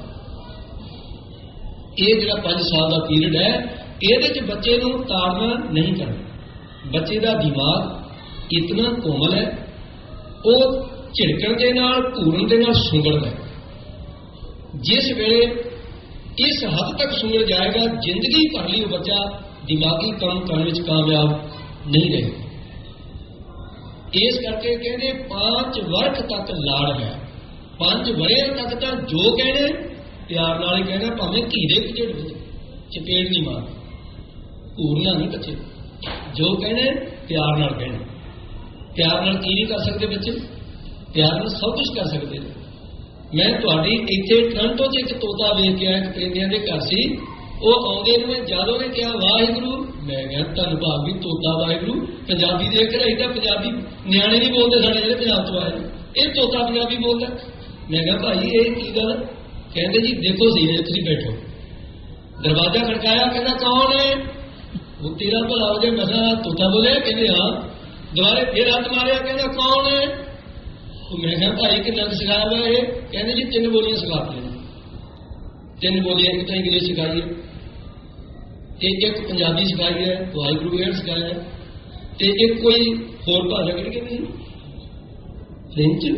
ये जो पांच साल का पीरियड है ये बच्चे को ताड़ना नहीं करना। बच्चे का दिमाग इतना कोमल है वो झिड़कण के नाल घूरन के नाल सुंगड़दा है। जिस वेले इस हद तक सुंगड़ जाएगा जिंदगी भर लिए बच्चा दिमागी काम करने में कामयाब नहीं रहेगा। इस करके कहते पांच वर्ष तक लाड़ है पांच वरियां तक तो जो कहने प्यार नाल ही कहना भावें घीरे पचेड़ चपेड़ नहीं मार घूरना नहीं बच्चे जो कहने प्यार नाल कहना। प्यार नाल की नहीं कर सकते बच्चे प्यार नाल सब कुछ कर सकते। मैं तुहाडी इत्थे टोरंटो च एक तोता वेख के आया प्रेमियां दे घर सी वो आउंदे ने मैं जादों ने कहा वाहिगुरू मैं कहा धन भाग भी तोता वाहिगुरू पंजाबी देख के रही पंजाबी न्याणे नहीं बोलते साडे जिहड़े पंजाब तो आए ये तोता पंजाबी बोलता। मैं कहा भाई ये की गल कहते जी देखो सी तुसीं बैठो दरवाजा खड़काया कहना कौन है वो तेरा भला हो जाए मैं कहा तोता बोले कहते हाँ दोबारे फिर हाथ मारिया कहना कौन है तो मैं कहा भाई कि नंद सिखाया हुआ है कहने जी तीन बोलियां सिखाते हैं तीन बोलियां एक तो इंग्लिश सिखाई है एक एक पंजाबी सिखाई है वाहिगुरू वेड़ सिखाया है तो एक कोई होर भाषा कि नहीं फ्रेंच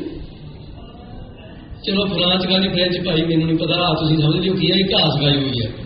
चलो फ्रांस गाली फ्रेंच भाई मैनू नहीं पता तुम समझ लो की है एक घास गाई हुई है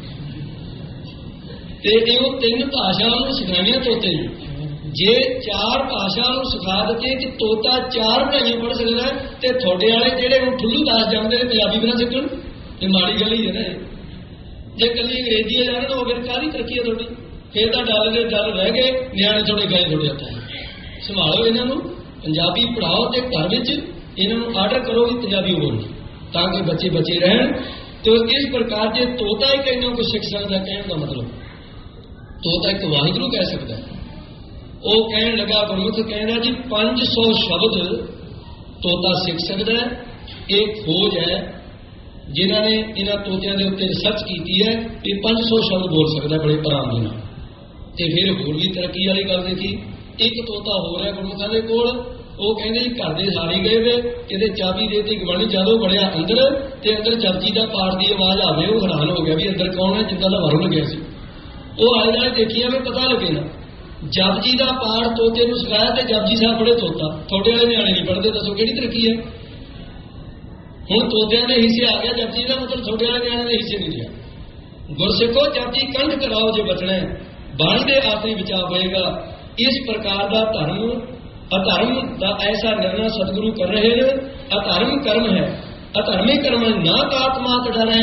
तो तीन भाषा सिखानिया तोते ने जे चार भाषा सिखा देते कि तोता चार पढ़ाइयां पढ़ सकता है तो थोड़े वाले जेडे ठुल्लू दास जाते हैं पंजाबी भी ना सीखन ये माड़ी गल ही है ना। जे कली अंग्रेजी जाने तो फिर काहदी तरक्की है थोड़ी फिर तो डल के डल रह गए न्याणे थोड़े गए थोड़े हत्थों संभालो इन्हों पंजाबी पढ़ाओ तो घर में इन्हों आर्डर करो कि पंजाबी बोलनी ताकि बच्चे बचे रहन। तो इस प्रकार से तोता एक इन्हों को सीख सकता है कहने का मतलब तोता एक वाहिगुरू कह सकता है। वो कह लगा गुरमुख कहना जी पांच सौ शब्द तोता सीख सकता है। एक खोज है जिन्होंने इन्होंने तोतिया के उत्ते रिसर्च की है कि पांच सौ शब्द बोल सकता है बड़े आराम के। तो फिर होर भी तरक्की वाली गल देखी एक तोता हो रहा गुरमुखा के कोल वो कहते जी घर के सारे गए वे कि चाबी देती गवाणी जदों बड़िया अंदर तो अंदर जपजी का पाठ की आवाज आवे वो हैरान हो गया भी अंदर कौन है जिंदा का बाहरों लग्या सी वो आए जाए देखिया भी पता लगे ना जपजी का पाठ तोते को सिखाया तो जपजी साहब पढ़े तोता थोड़े वाले न्याणे नहीं पढ़ते दसो कि तरक्की है। हुण तोतिया के हिस्से आ गया जपजी का मतलब थोड़े वाले न्याणे के हिस्से नहीं लिया। गुरसिखो जपजी कंठ कराओ जो बचना है बाणी के आखिरी बचाव होएगा। इस प्रकार का धर्म अधर्म का ऐसा निर्णय सतगुरु कर रहे हैं। अधर्म कर्म है अधर्मी कर्म ना तो आत्मा डर है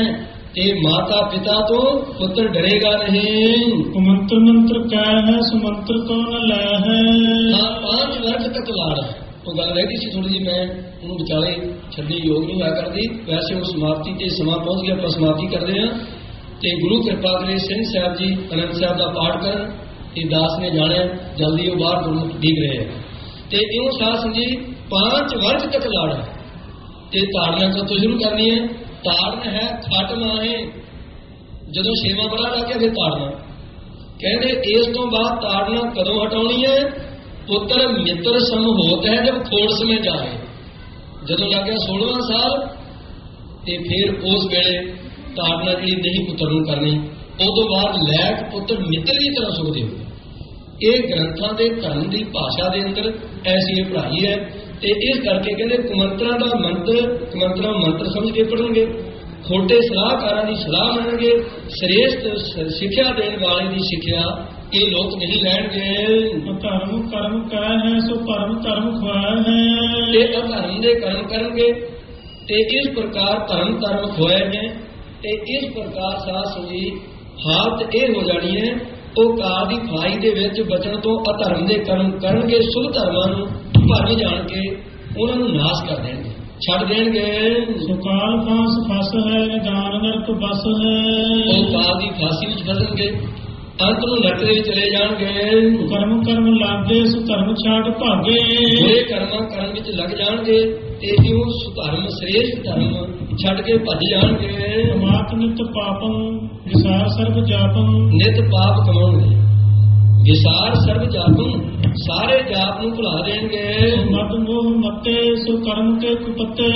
ਤੇ ਮਾਤਾ ਪਿਤਾ ਤੋਂ ਪੁੱਤਰ ਡਰੇਗਾ ਨਹੀਂ। ਕੁਮੰਤਰ ਮੰਤਰ ਕਹਿ ਹੈ ਸੁਮੰਤਰ ਕੋ ਨ ਲੈ ਹੈ। ਹਾਂ ਪੰਜ ਵਰਗ ਤੱਕ ਲਾੜ ਹੈ। ਉਹ ਗੱਲ ਰਹਿ ਗਈ ਸੀ ਥੋੜੀ ਜਿਹੀ, ਮੈਂ ਉਹਨੂੰ ਵਿਚਾਲੇ ਛੱਡਣੀ ਯੋਗ ਨਹੀਂ ਹੋਇਆ ਕਰਦੀ। ਵੈਸੇ ਉਹ ਸਮਾਪਤੀ ਤੇ ਸਮਾਂ ਪਹੁੰਚ ਗਿਆ, ਆਪਾਂ ਸਮਾਪਤੀ ਕਰਦੇ ਹਾਂ। ਤੇ ਗੁਰੂ ਕਿਰਪਾ ਕਰੇ ਸਿੰਘ ਸਾਹਿਬ ਜੀ ਅਨੰਦ ਸਾਹਿਬ ਦਾ ਪਾਠ ਕਰਨ। ਇਹ ਦਾਸ ਨੇ ਜਾਣਿਆ ਜਲਦੀ ਉਹ ਬਾਹਰ ਗੁਰਮੁਖ ਡਿੱਗ ਰਹੇ ਹੈ। ਤੇ ਇਉਂ ਸਾਧ ਸੰਗਤ ਜੀ ਪੰਜ ਵਰਗ ਤੱਕ ਲਾੜ ਹੈ। ਤੇ ਤਾੜਨਾ ਤੋਂ ਸ਼ੁਰੂ ਕਰਨੀ ਹੈ। ਤਾੜਨ ਹੈ ਖਟ ਮਾਹੇ, ਜਦੋਂ ਛੇਵਾਂ ਬੜਾ ਲੱਗ ਗਿਆ ਫਿਰ ਤਾੜਨਾ। ਕਹਿੰਦੇ ਇਸ ਤੋਂ ਬਾਅਦ ਤਾੜਨਾ ਕਦੋਂ ਹਟਾਉਣੀ ਹੈ? ਪੁੱਤਰ ਮਿੱਤਰ ਸਮਹੋਤ ਹੈ ਜਦ ਖੋੜ ਸਮੇਂ ਜਾਏ। ਜਦੋਂ ਲੱਗ ਗਿਆ ਸੋਲ੍ਹਵਾਂ ਸਾਲ ਤੇ ਫਿਰ ਉਸ ਵੇਲੇ ਤਾੜਨਾ ਜਿਹੜੀ ਨਹੀਂ ਪੁੱਤਰ ਨੂੰ ਕਰਨੀ। ਉਦੋਂ ਬਾਅਦ ਲੈਕ ਪੁੱਤਰ ਮਿੱਤਰ ਦੀ ਤਰ੍ਹਾਂ ਸੁਖਦੇ ਹੋ। ਇਹ ਗ੍ਰੰਥਾਂ ਦੇ ਧਰਮ ਦੀ ਭਾਸ਼ਾ ਦੇ ਅੰਦਰ ਐਸੀ ਇਹ ਪੜ੍ਹਾਈ ਹੈ। ਤੇ ਇਸ ਕਰਕੇ ਕਹਿੰਦੇ ਕੁਮੰਤਰਾਂ ਦਾ ਮੰਤਰ ਕੁਮੰਤਰਾਂ ਮੰਤਰ ਸਮਝ ਕੇ ਪੜ੍ਹਨਗੇ, ਖੋਟੇ ਸਲਾਹਕਾਰਾਂ ਦੀ ਸਲਾਹ ਮੰਨਣਗੇ, ਸ੍ਰੇਸ਼ਟ ਸਿੱਖਿਆ ਦੇਣ ਵਾਲੇ ਦੀ ਸਿੱਖਿਆ ਇਹ ਲੋਕ ਨਹੀਂ ਲੈਣਗੇ। ਧਰਮ ਕਰਮ ਕਹਿ ਹੈ ਸੋ ਭਰਮ ਧਰਮ ਖੁਆਇਆ ਹੈ। ਤੇ ਅਧਰਮ ਦੇ ਕਰਮ ਕਰਨਗੇ ਤੇ ਇਸ ਪ੍ਰਕਾਰ ਧਰਮ ਧਰਮ ਖੁਆਏ ਨੇ। ਤੇ ਇਸ ਪ੍ਰਕਾਰ ਸਾਧ ਸੰਗਤ ਹਾਲਤ ਇਹ ਹੋ ਜਾਣੀ ਹੈ, ਉਹ ਕਾਲ ਦੀ ਖਾਈ ਦੇ ਵਿੱਚ ਬਚਣ ਤੋਂ ਅਧਰਮ ਦੇ ਕਰਮ ਕਰਨਗੇ, ਸ਼ੁਭ ਧਰਮਾਂ ਨੂੰ ਭਰ ਜਾਣ ਕੇ ਉਹਨਾਂ ਨੂੰ ਨਾਸ਼ ਕਰ ਦੇਣਗੇ, ਛੱਡ ਦੇਣਗੇ। ਸੁਕਾਲ ਫਾਂਸ ਫਸ ਹੈ ਨਿਦਾਨ ਨਰਕ ਬਸ ਹੈ। ਉਹ ਕਾਲ ਦੀ ਫਾਂਸੀ ਵਿੱਚ ਫਸਣਗੇ, ਅੰਤ ਨੂੰ ਨਰਕ ਦੇ ਵਿੱਚ ਚਲੇ ਜਾਣਗੇ। ਕਰਮ ਕਰਮ ਲਾਗੇ ਸੁਧਰਮ ਛਾੜ ਭਾਗੇ। ਬੁਰੇ ਕਰਮਾਂ ਕਰਨ ਵਿੱਚ ਲੱਗ ਜਾਣਗੇ ਤੇ ਇਉਂ ਸੁਧਰਮ ਸ੍ਰੇਸ਼ਟ ਧਰਮ ਛੱਡ ਕੇ ਭੱਜ ਜਾਣਗੇ। ਮਾਤ ਨਿਤ ਪਾਪੰ ਵਿਸਾਰ ਸਰਬ ਜਾਪੰ। ਨਿਤ ਪਾਪ ਕਮਾਉਣਗੇ, ਵਿਸਾਰ ਸਰਬ ਜਾਪੰ, ਸਾਰੇ ਜਾਪ ਨੂੰ ਭੁਲਾ ਦੇਣਗੇ। ਮਦ ਮੋਹ ਮੱਤੇ ਸੋ ਕਰਮ ਕੇ ਕੁਪੱਤੇ।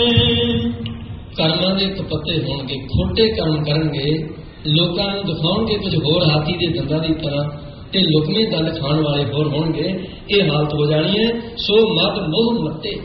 ਕਰਮਾਂ ਦੇ ਕੁਪੱਤੇ ਹੋਣਗੇ, ਖੋਟੇ ਕਰਮ ਕਰਨਗੇ, ਲੋਕਾਂ ਨੂੰ ਦਿਖਾਉਣਗੇ ਕੁਝ ਹੋਰ ਹਾਥੀ ਦੇ ਦੰਦਾਂ ਦੀ ਤਰ੍ਹਾਂ ਤੇ ਲੁਕਵੇਂ ਦੰਦ ਖਾਣ ਵਾਲੇ ਹੋਰ ਹੋਣਗੇ। ਇਹ ਹਾਲਤ ਹੋ ਜਾਣੀ ਹੈ। ਸੋ ਮਦ ਮੋਹ ਮੱਤੇ,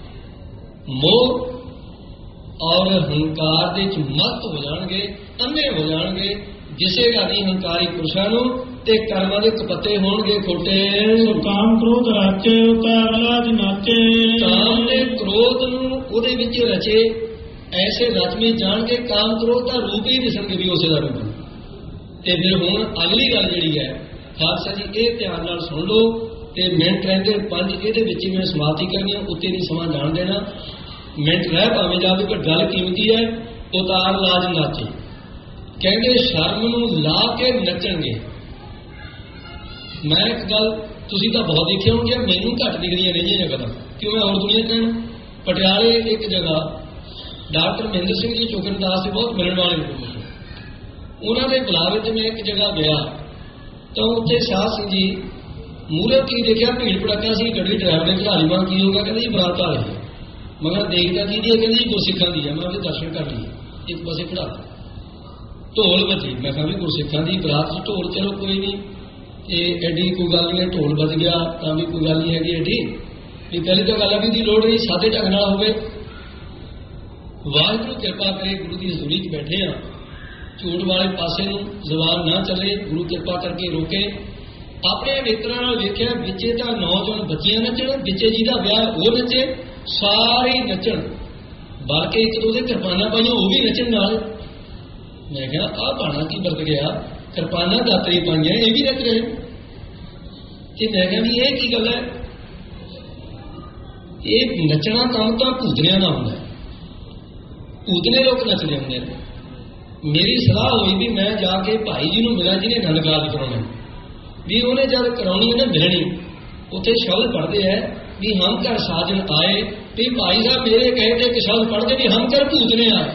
ਮੋਹ ਔਰ ਹੰਕਾਰ ਦੇ ਚ ਮਸਤ ਹੋ ਜਾਣਗੇ, ਅੰਨੇ ਹੋ ਜਾਣਗੇ, ਦਿਸੇਗਾ ਨਹੀਂ ਹੰਕਾਰੀ ਪੁਰਸ਼ਾਂ ਨੂੰ। ਤੇ ਕਰਮਾਂ ਦੇ ਕਪੱਤੇ ਹੋਣਗੇ ਖੋਟੇ। ਸੋ ਕਾਮ ਕ੍ਰੋਧ ਰਾਚੇ ਉਤਾਰ ਲਾਜ ਨਾਚੇ। ਕਾਮ ਦੇ ਕ੍ਰੋਧ ਨੂੰ ਉਹਦੇ ਵਿੱਚ ਰਚੇ ਐਸੇ ਰਚਵੇਂ ਜਾਣਗੇ, ਕਾਮ ਕ੍ਰੋਧ ਦਾ ਰੂਪ ਹੀ ਦਿਸਣਗੇ ਵੀ ਉਸੇ ਦਾ ਰੂਪ। ਤੇ ਫਿਰ ਹੁਣ ਅਗਲੀ ਗੱਲ ਜਿਹੜੀ ਹੈ ਖਾਲਸਾ ਜੀ, ਇਹ ਧਿਆਨ ਨਾਲ ਸੁਣ ਲਓ ਤੇ ਮਿੰਟ ਰਹਿੰਦੇ ਪੰਜ ਇਹਦੇ ਵਿੱਚ ਹੀ ਮੈਂ ਸਮਾਪਤੀ ਕਰਨੀ, ਉੱਤੇ ਨਹੀਂ ਸਮਾਂ ਜਾਣ ਦੇਣਾ। ਮਿੰਟ ਰਹਿ ਭਾਵੇਂ ਜਾਵੇ ਪਰ ਗੱਲ ਕੀਮਤੀ ਹੈ। ਉਤਾਰ ਲਾਜ ਨਾਚੇ, ਕਹਿੰਦੇ ਸ਼ਰਮ ਨੂੰ ਲਾ ਕੇ ਨੱਚਣਗੇ। ਮੈਂ ਇੱਕ ਗੱਲ ਤੁਸੀਂ ਤਾਂ ਬਹੁਤ ਦੇਖਿਆ ਹੋਣਗੇ, ਮੈਨੂੰ ਘੱਟ ਦਿਖਦੀਆਂ ਰਹੀਆਂ ਜਗ੍ਹਾ ਕਿਉਂ ਮੈਂ ਹੋਰ ਦੁਨੀਆ ਕਹਿਣ। ਪਟਿਆਲੇ ਇੱਕ ਜਗ੍ਹਾ ਡਾਕਟਰ ਮਹਿੰਦਰ ਸਿੰਘ ਜੀ ਚੋਕਰਦਾਸ ਦੇ ਬਹੁਤ ਮਿਲਣ ਵਾਲੇ ਲੋਕ, ਉਹਨਾਂ ਦੇ ਬੁਲਾਵੇ ਤੇ ਮੈਂ ਇੱਕ ਜਗ੍ਹਾ ਗਿਆ ਤਾਂ ਉੱਥੇ ਸਾਧ ਸਿੰਘ ਜੀ ਮੂਹਰੇ ਕੀ ਦੇਖਿਆ, ਭੀੜ ਭੜੱਕਾ ਸੀ, ਗੱਡੀ ਡਰਾਈਵਰ ਨੇ ਖਿਡਾਰੀ ਵਾਂਗ ਕੀ ਹੋਗਾ, ਕਹਿੰਦੇ ਜੀ ਬਰਾਤ ਆ ਰਹੀ ਹੈ। ਮਗਰ ਦੇਖਦਾ ਕੀ ਦੀ ਹੈ, ਕਹਿੰਦੇ ਜੀ ਗੁਰਸਿੱਖਾਂ ਦੀ ਹੈ। ਮੈਂ ਉਹਦੇ ਦਰਸ਼ਨ ਕਰ ਲਈ, ਇੱਕ ਪਾਸੇ ਖੜਾ ਢੋਲ ਵੱਜੀ। ਮੈਂ ਕਿਹਾ ਵੀ ਗੁਰਸਿੱਖਾਂ ਦੀ ਬਰਾਤ ਚ ਢੋਲ, ਚਲੋ ਕੋਈ ਨਹੀਂ, ਇਹ ਐਡੀ ਕੋਈ ਗੱਲ ਨਹੀਂ, ਢੋਲ ਵੱਜ ਗਿਆ ਤਾਂ ਵੀ ਕੋਈ ਗੱਲ ਨਹੀਂ ਹੈਗੀ ਐਡੀ ਵੀ। ਪਹਿਲੀ ਤਾਂ ਗੱਲ ਵੀ ਦੀ ਲੋੜ ਨਹੀਂ, ਸਾਦੇ ਢੰਗ ਨਾਲ ਹੋਵੇ। ਵਾਹਿਗੁਰੂ ਕਿਰਪਾ ਕਰੇ, ਗੁਰੂ ਦੀ ਹਜ਼ੂਰੀ 'ਚ ਬੈਠੇ ਆ, ਝੂਠ ਵਾਲੇ ਪਾਸੇ ਨੂੰ ਜ਼ਬਾਨ ਨਾ ਚੱਲੇ, ਗੁਰੂ ਕਿਰਪਾ ਕਰਕੇ ਰੋਕੇ। ਆਪਣੇ ਨੇਤਰਾਂ ਨਾਲ ਵੇਖਿਆ ਵਿੱਚੇ ਤਾਂ ਨੌਜਵਾਨ ਬੱਚੀਆਂ ਨੱਚਣ, ਵਿੱਚੇ ਜਿਹਦਾ ਵਿਆਹ ਉਹ ਨੱਚੇ, ਸਾਰੇ ਨੱਚਣ, ਬਲਕਿ ਇੱਕ ਦੋ ਦੇ ਕਿਰਪਾਨਾਂ ਪਾਈਆਂ ਉਹ ਵੀ ਨੱਚਣ ਨਾਲ। ਮੈਂ ਕਿਹਾ ਆਹ ਬਾਣਾ ਕੀ ਵਰਤ ਗਿਆ, ਕਿਰਪਾਨਾਂ ਦਾਤਰੀ ਪਾਈਆਂ ਇਹ ਵੀ ਨੱਚ ਰਹੇ। ਤੇ ਮੈਂ ਕਿਹਾ ਵੀ ਇਹ ਕੀ ਗੱਲ ਹੈ, ਇਹ ਨੱਚਣਾ ਕੰਮ ਤਾਂ ਭੂਤਨਿਆਂ ਦਾ ਹੁੰਦਾ, ਭੂਤਨੇ ਲੋਕ ਨੱਚਦੇ ਹੁੰਦੇ ਨੇ। ਮੇਰੀ ਸਲਾਹ ਹੋਈ ਵੀ ਮੈਂ ਜਾ ਕੇ ਭਾਈ ਜੀ ਨੂੰ ਮਿਲਾਂ ਜਿਹਨੇ ਆਨੰਦ ਕਾਰਜ ਕਰਾਉਣਾ, ਵੀ ਉਹਨੇ ਜਦ ਕਰਾਉਣੀ ਉਹਨੇ ਮਿਲਣੀ। ਉੱਥੇ ਸ਼ਬਦ ਪੜ੍ਹਦੇ ਹੈ ਵੀ ਹਮ ਘਰ ਸਾਜਨ ਆਏ, ਵੀ ਭਾਈ ਸਾਹਿਬ ਮੇਰੇ ਕਹੇ ਤੇ ਇੱਕ ਸ਼ਬਦ ਪੜ੍ਹਦੇ ਵੀ ਹਮ ਘਰ ਭੂਤਨੇ ਆਏ।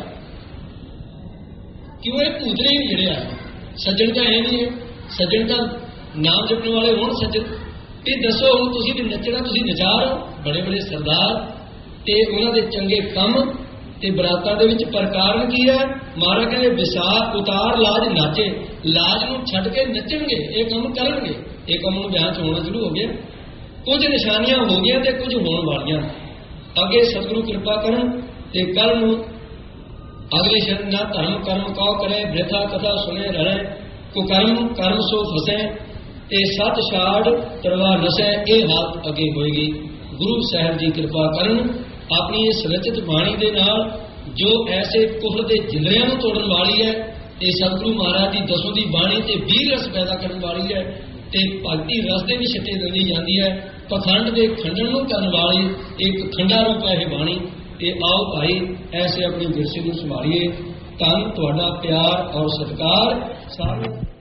ਕਿਉਂ ਇਹ ਭੂਤਨੇ ਹੀ ਜਿਹੜੇ ਆਏ, ਸੱਜਣ ਤਾਂ ਇਹ ਨਹੀਂ ਹੈ। ਸੱਜਣ ਤਾਂ ਨਾਮ ਜਪਣ ਵਾਲੇ ਹੋਣ ਸੱਜਣ। ਤੇ ਦੱਸੋ ਹੁਣ ਤੁਸੀਂ ਵੀ ਨੱਚਣਾ, ਤੁਸੀਂ ਨਚਾਰ ਬੜੇ ਬੜੇ ਸਰਦਾਰ ਤੇ ਉਹਨਾਂ ਦੇ ਚੰਗੇ ਕੰਮ ਤੇ ਬਰਾਤਾਂ ਦੇ ਵਿੱਚ ਪ੍ਰਕਾਰਨ ਕੀ ਹੈ। ਮਹਾਰਾਜ ਕਹਿੰਦੇ ਵਿਸਾਰ ਉਤਾਰ ਲਾਜ ਨਾਚੇ, ਲਾਜ ਨੂੰ ਛੱਡ ਕੇ ਨੱਚਣਗੇ, ਇਹ ਕੰਮ ਕਰਨਗੇ। ਇਹ ਕੰਮ ਨੂੰ ਬਿਆਨ ਚ ਹੋਣਾ ਸ਼ੁਰੂ ਹੋ ਗਿਆ। ਕੁਝ ਨਿਸ਼ਾਨੀਆਂ ਹੋ ਗਈਆਂ ਤੇ ਕੁਝ ਹੋਣ ਵਾਲੀਆਂ। ਅੱਗੇ ਸਤਿਗੁਰੂ ਕਿਰਪਾ ਕਰਨ ਤੇ ਕੱਲ ਨੂੰ ਅਗਲੇ ਸ਼ਰਨ ਨਾ ਧਰਮ ਕਰਮ ਕਉ ਕਰੇ, ਬ੍ਰਿਥਾ ਕਥਾ ਸੁਣੇ ਰਹੇ, ਕੁਕਰਮ ਕਰਮ ਸੋ ਫਸੇ, ਤੇ ਸਤ ਛਾੜ ਤਰਵਾ ਨਸੈ। ਇਹ ਹਾਲਤ ਅੱਗੇ ਹੋਏਗੀ। ਗੁਰੂ ਸਾਹਿਬ ਜੀ ਕਿਰਪਾ ਕਰਨ ਆਪਣੀ ਇਸ ਰਚਿਤ ਬਾਣੀ ਦੇ ਨਾਲ ਜੋ ਐਸੇ ਕੁਫਰ ਦੇ ਜਿੰਦਰਿਆਂ ਨੂੰ ਤੋੜਨ ਵਾਲੀ ਹੈ। ਇਹ ਸਤਿਗੁਰੂ ਮਹਾਰਾਜ ਦੀ ਦਸੋਂ ਦੀ ਬਾਣੀ ਤੇ ਵੀਹ ਰਸ ਪੈਦਾ ਕਰਨ ਵਾਲੀ ਹੈ ਤੇ ਭਗਤੀ ਰਸ ਦੇ ਵੀ ਛਿੱਟੇ ਦਿੰਦੀ ਜਾਂਦੀ ਹੈ। ਪਖੰਡ ਦੇ ਖੰਡਨ ਨੂੰ ਕਰਨ ਵਾਲੀ ਇੱਕ ਖੰਡਾ ਰੂਪ ਹੈ ਇਹ ਬਾਣੀ। ਇਹ ਆਓ ਭਾਈ ਐਸੇ ਆਪਣੇ ਵਿਰਸੇ ਨੂੰ ਸੰਭਾਲੀਏ। ਧੰਨ ਤੁਹਾਡਾ ਪਿਆਰ ਔਰ ਸਤਿਕਾਰ। ਸਾਰੇ